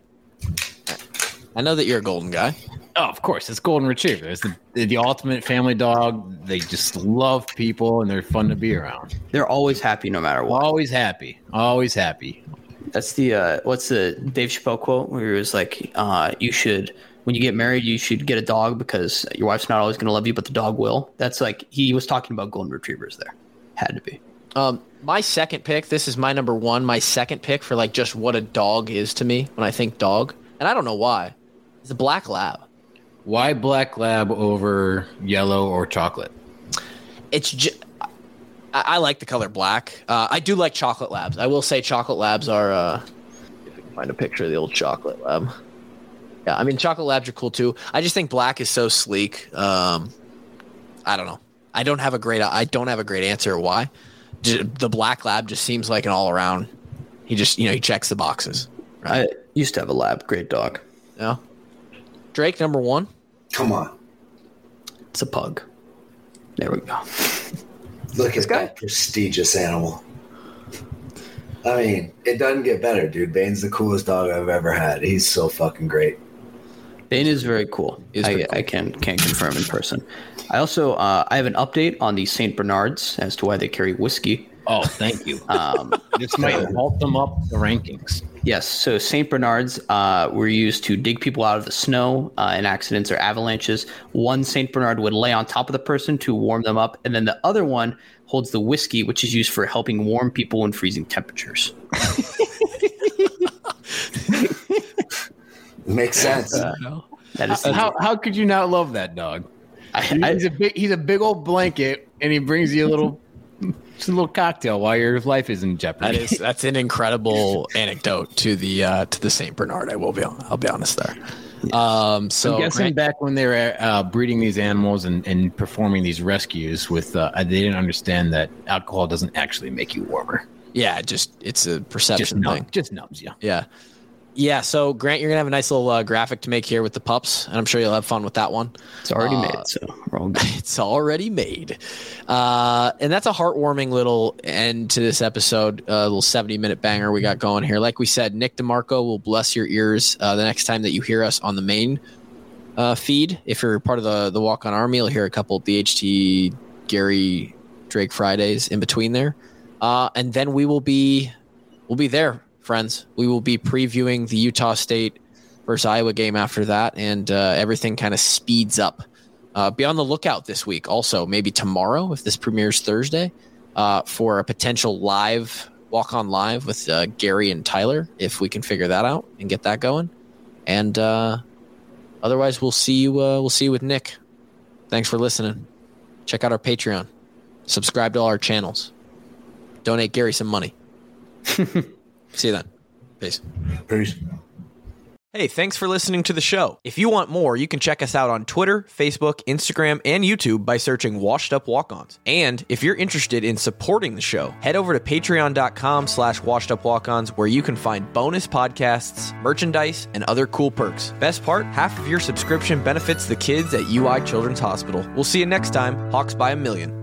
I know that you're a golden guy. Oh, of course, it's golden retriever. It's the the ultimate family dog. They just love people and they're fun to be around. they're always happy no matter what. Always happy. Always happy. That's the uh, what's the Dave Chappelle quote where he was like, uh, "You should when you get married, you should get a dog because your wife's not always going to love you, but the dog will." That's like he was talking about golden retrievers. There had to be. Um, my second pick. This is my number one. My second pick for like just what a dog is to me when I think dog, and I don't know why. It's a black lab. Why black lab over yellow or chocolate? It's just. I, I like the color black. Uh, I do like chocolate labs. I will say chocolate labs are. Uh, if we can find a picture of the old chocolate lab. Yeah, I mean chocolate labs are cool too. I just think black is so sleek. Um, I don't know. I don't have a great. I don't have a great answer why. J- The black lab just seems like an all around. He just you know he checks the boxes. Right? I used to have a lab, great dog. Yeah. Drake number one. Come on. It's a pug. There we go. Look at guy? that prestigious animal. I mean, it doesn't get better, dude. Bane's the coolest dog I've ever had. He's so fucking great. Bane is very cool. Is I, very cool. I can can't confirm in person. I also uh, I have an update on the Saint Bernards as to why they carry whiskey. Oh, thank you. Um, This might vault them up the rankings. Yes, so Saint Bernards uh, were used to dig people out of the snow uh, in accidents or avalanches. One Saint Bernard would lay on top of the person to warm them up, and then the other one holds the whiskey, which is used for helping warm people in freezing temperatures. Makes sense. Uh, that is the, How how could you not love that dog? I, I, He's a big he's a big old blanket, and he brings you a little just a little cocktail while your life is in jeopardy. That is that's an incredible anecdote to the uh, to the Saint Bernard. I will be I'll be honest there. Um, so I'm guessing Grant- back when they were uh, breeding these animals and, and performing these rescues with, uh, they didn't understand that alcohol doesn't actually make you warmer. yeah, just it's a Just perception numb, thing. just numbs you. Yeah. Yeah, so Grant, you're gonna have a nice little uh, graphic to make here with the pups, and I'm sure you'll have fun with that one. it's already uh, made, so we're all good. It's already made, uh, and that's a heartwarming little end to this episode. A little seventy minute banger we got going here. Like we said, Nick DeMarco will bless your ears uh, the next time that you hear us on the main uh, feed. If you're part of the the Walk On Army, you'll hear a couple of B H T Gary Drake Fridays in between there, uh, and then we will be we'll be there. Friends, we will be previewing the Utah State versus Iowa game after that, and uh, everything kind of speeds up. Uh, be on the lookout this week. Also, maybe tomorrow, if this premieres Thursday, uh, for a potential live walk on live with uh, Gary and Tyler, if we can figure that out and get that going. And uh, otherwise, we'll see you. Uh, we'll see you with Nick. Thanks for listening. Check out our Patreon. Subscribe to all our channels. Donate Gary some money. See you then. Peace. Peace. Hey, thanks for listening to the show. If you want more, you can check us out on Twitter, Facebook, Instagram, and YouTube by searching Washed Up Walk-Ons. And if you're interested in supporting the show, head over to patreon.com slash washed up walk-ons where you can find bonus podcasts, merchandise, and other cool perks. Best part, half of your subscription benefits the kids at U I Children's Hospital. We'll see you next time. Hawks by a million.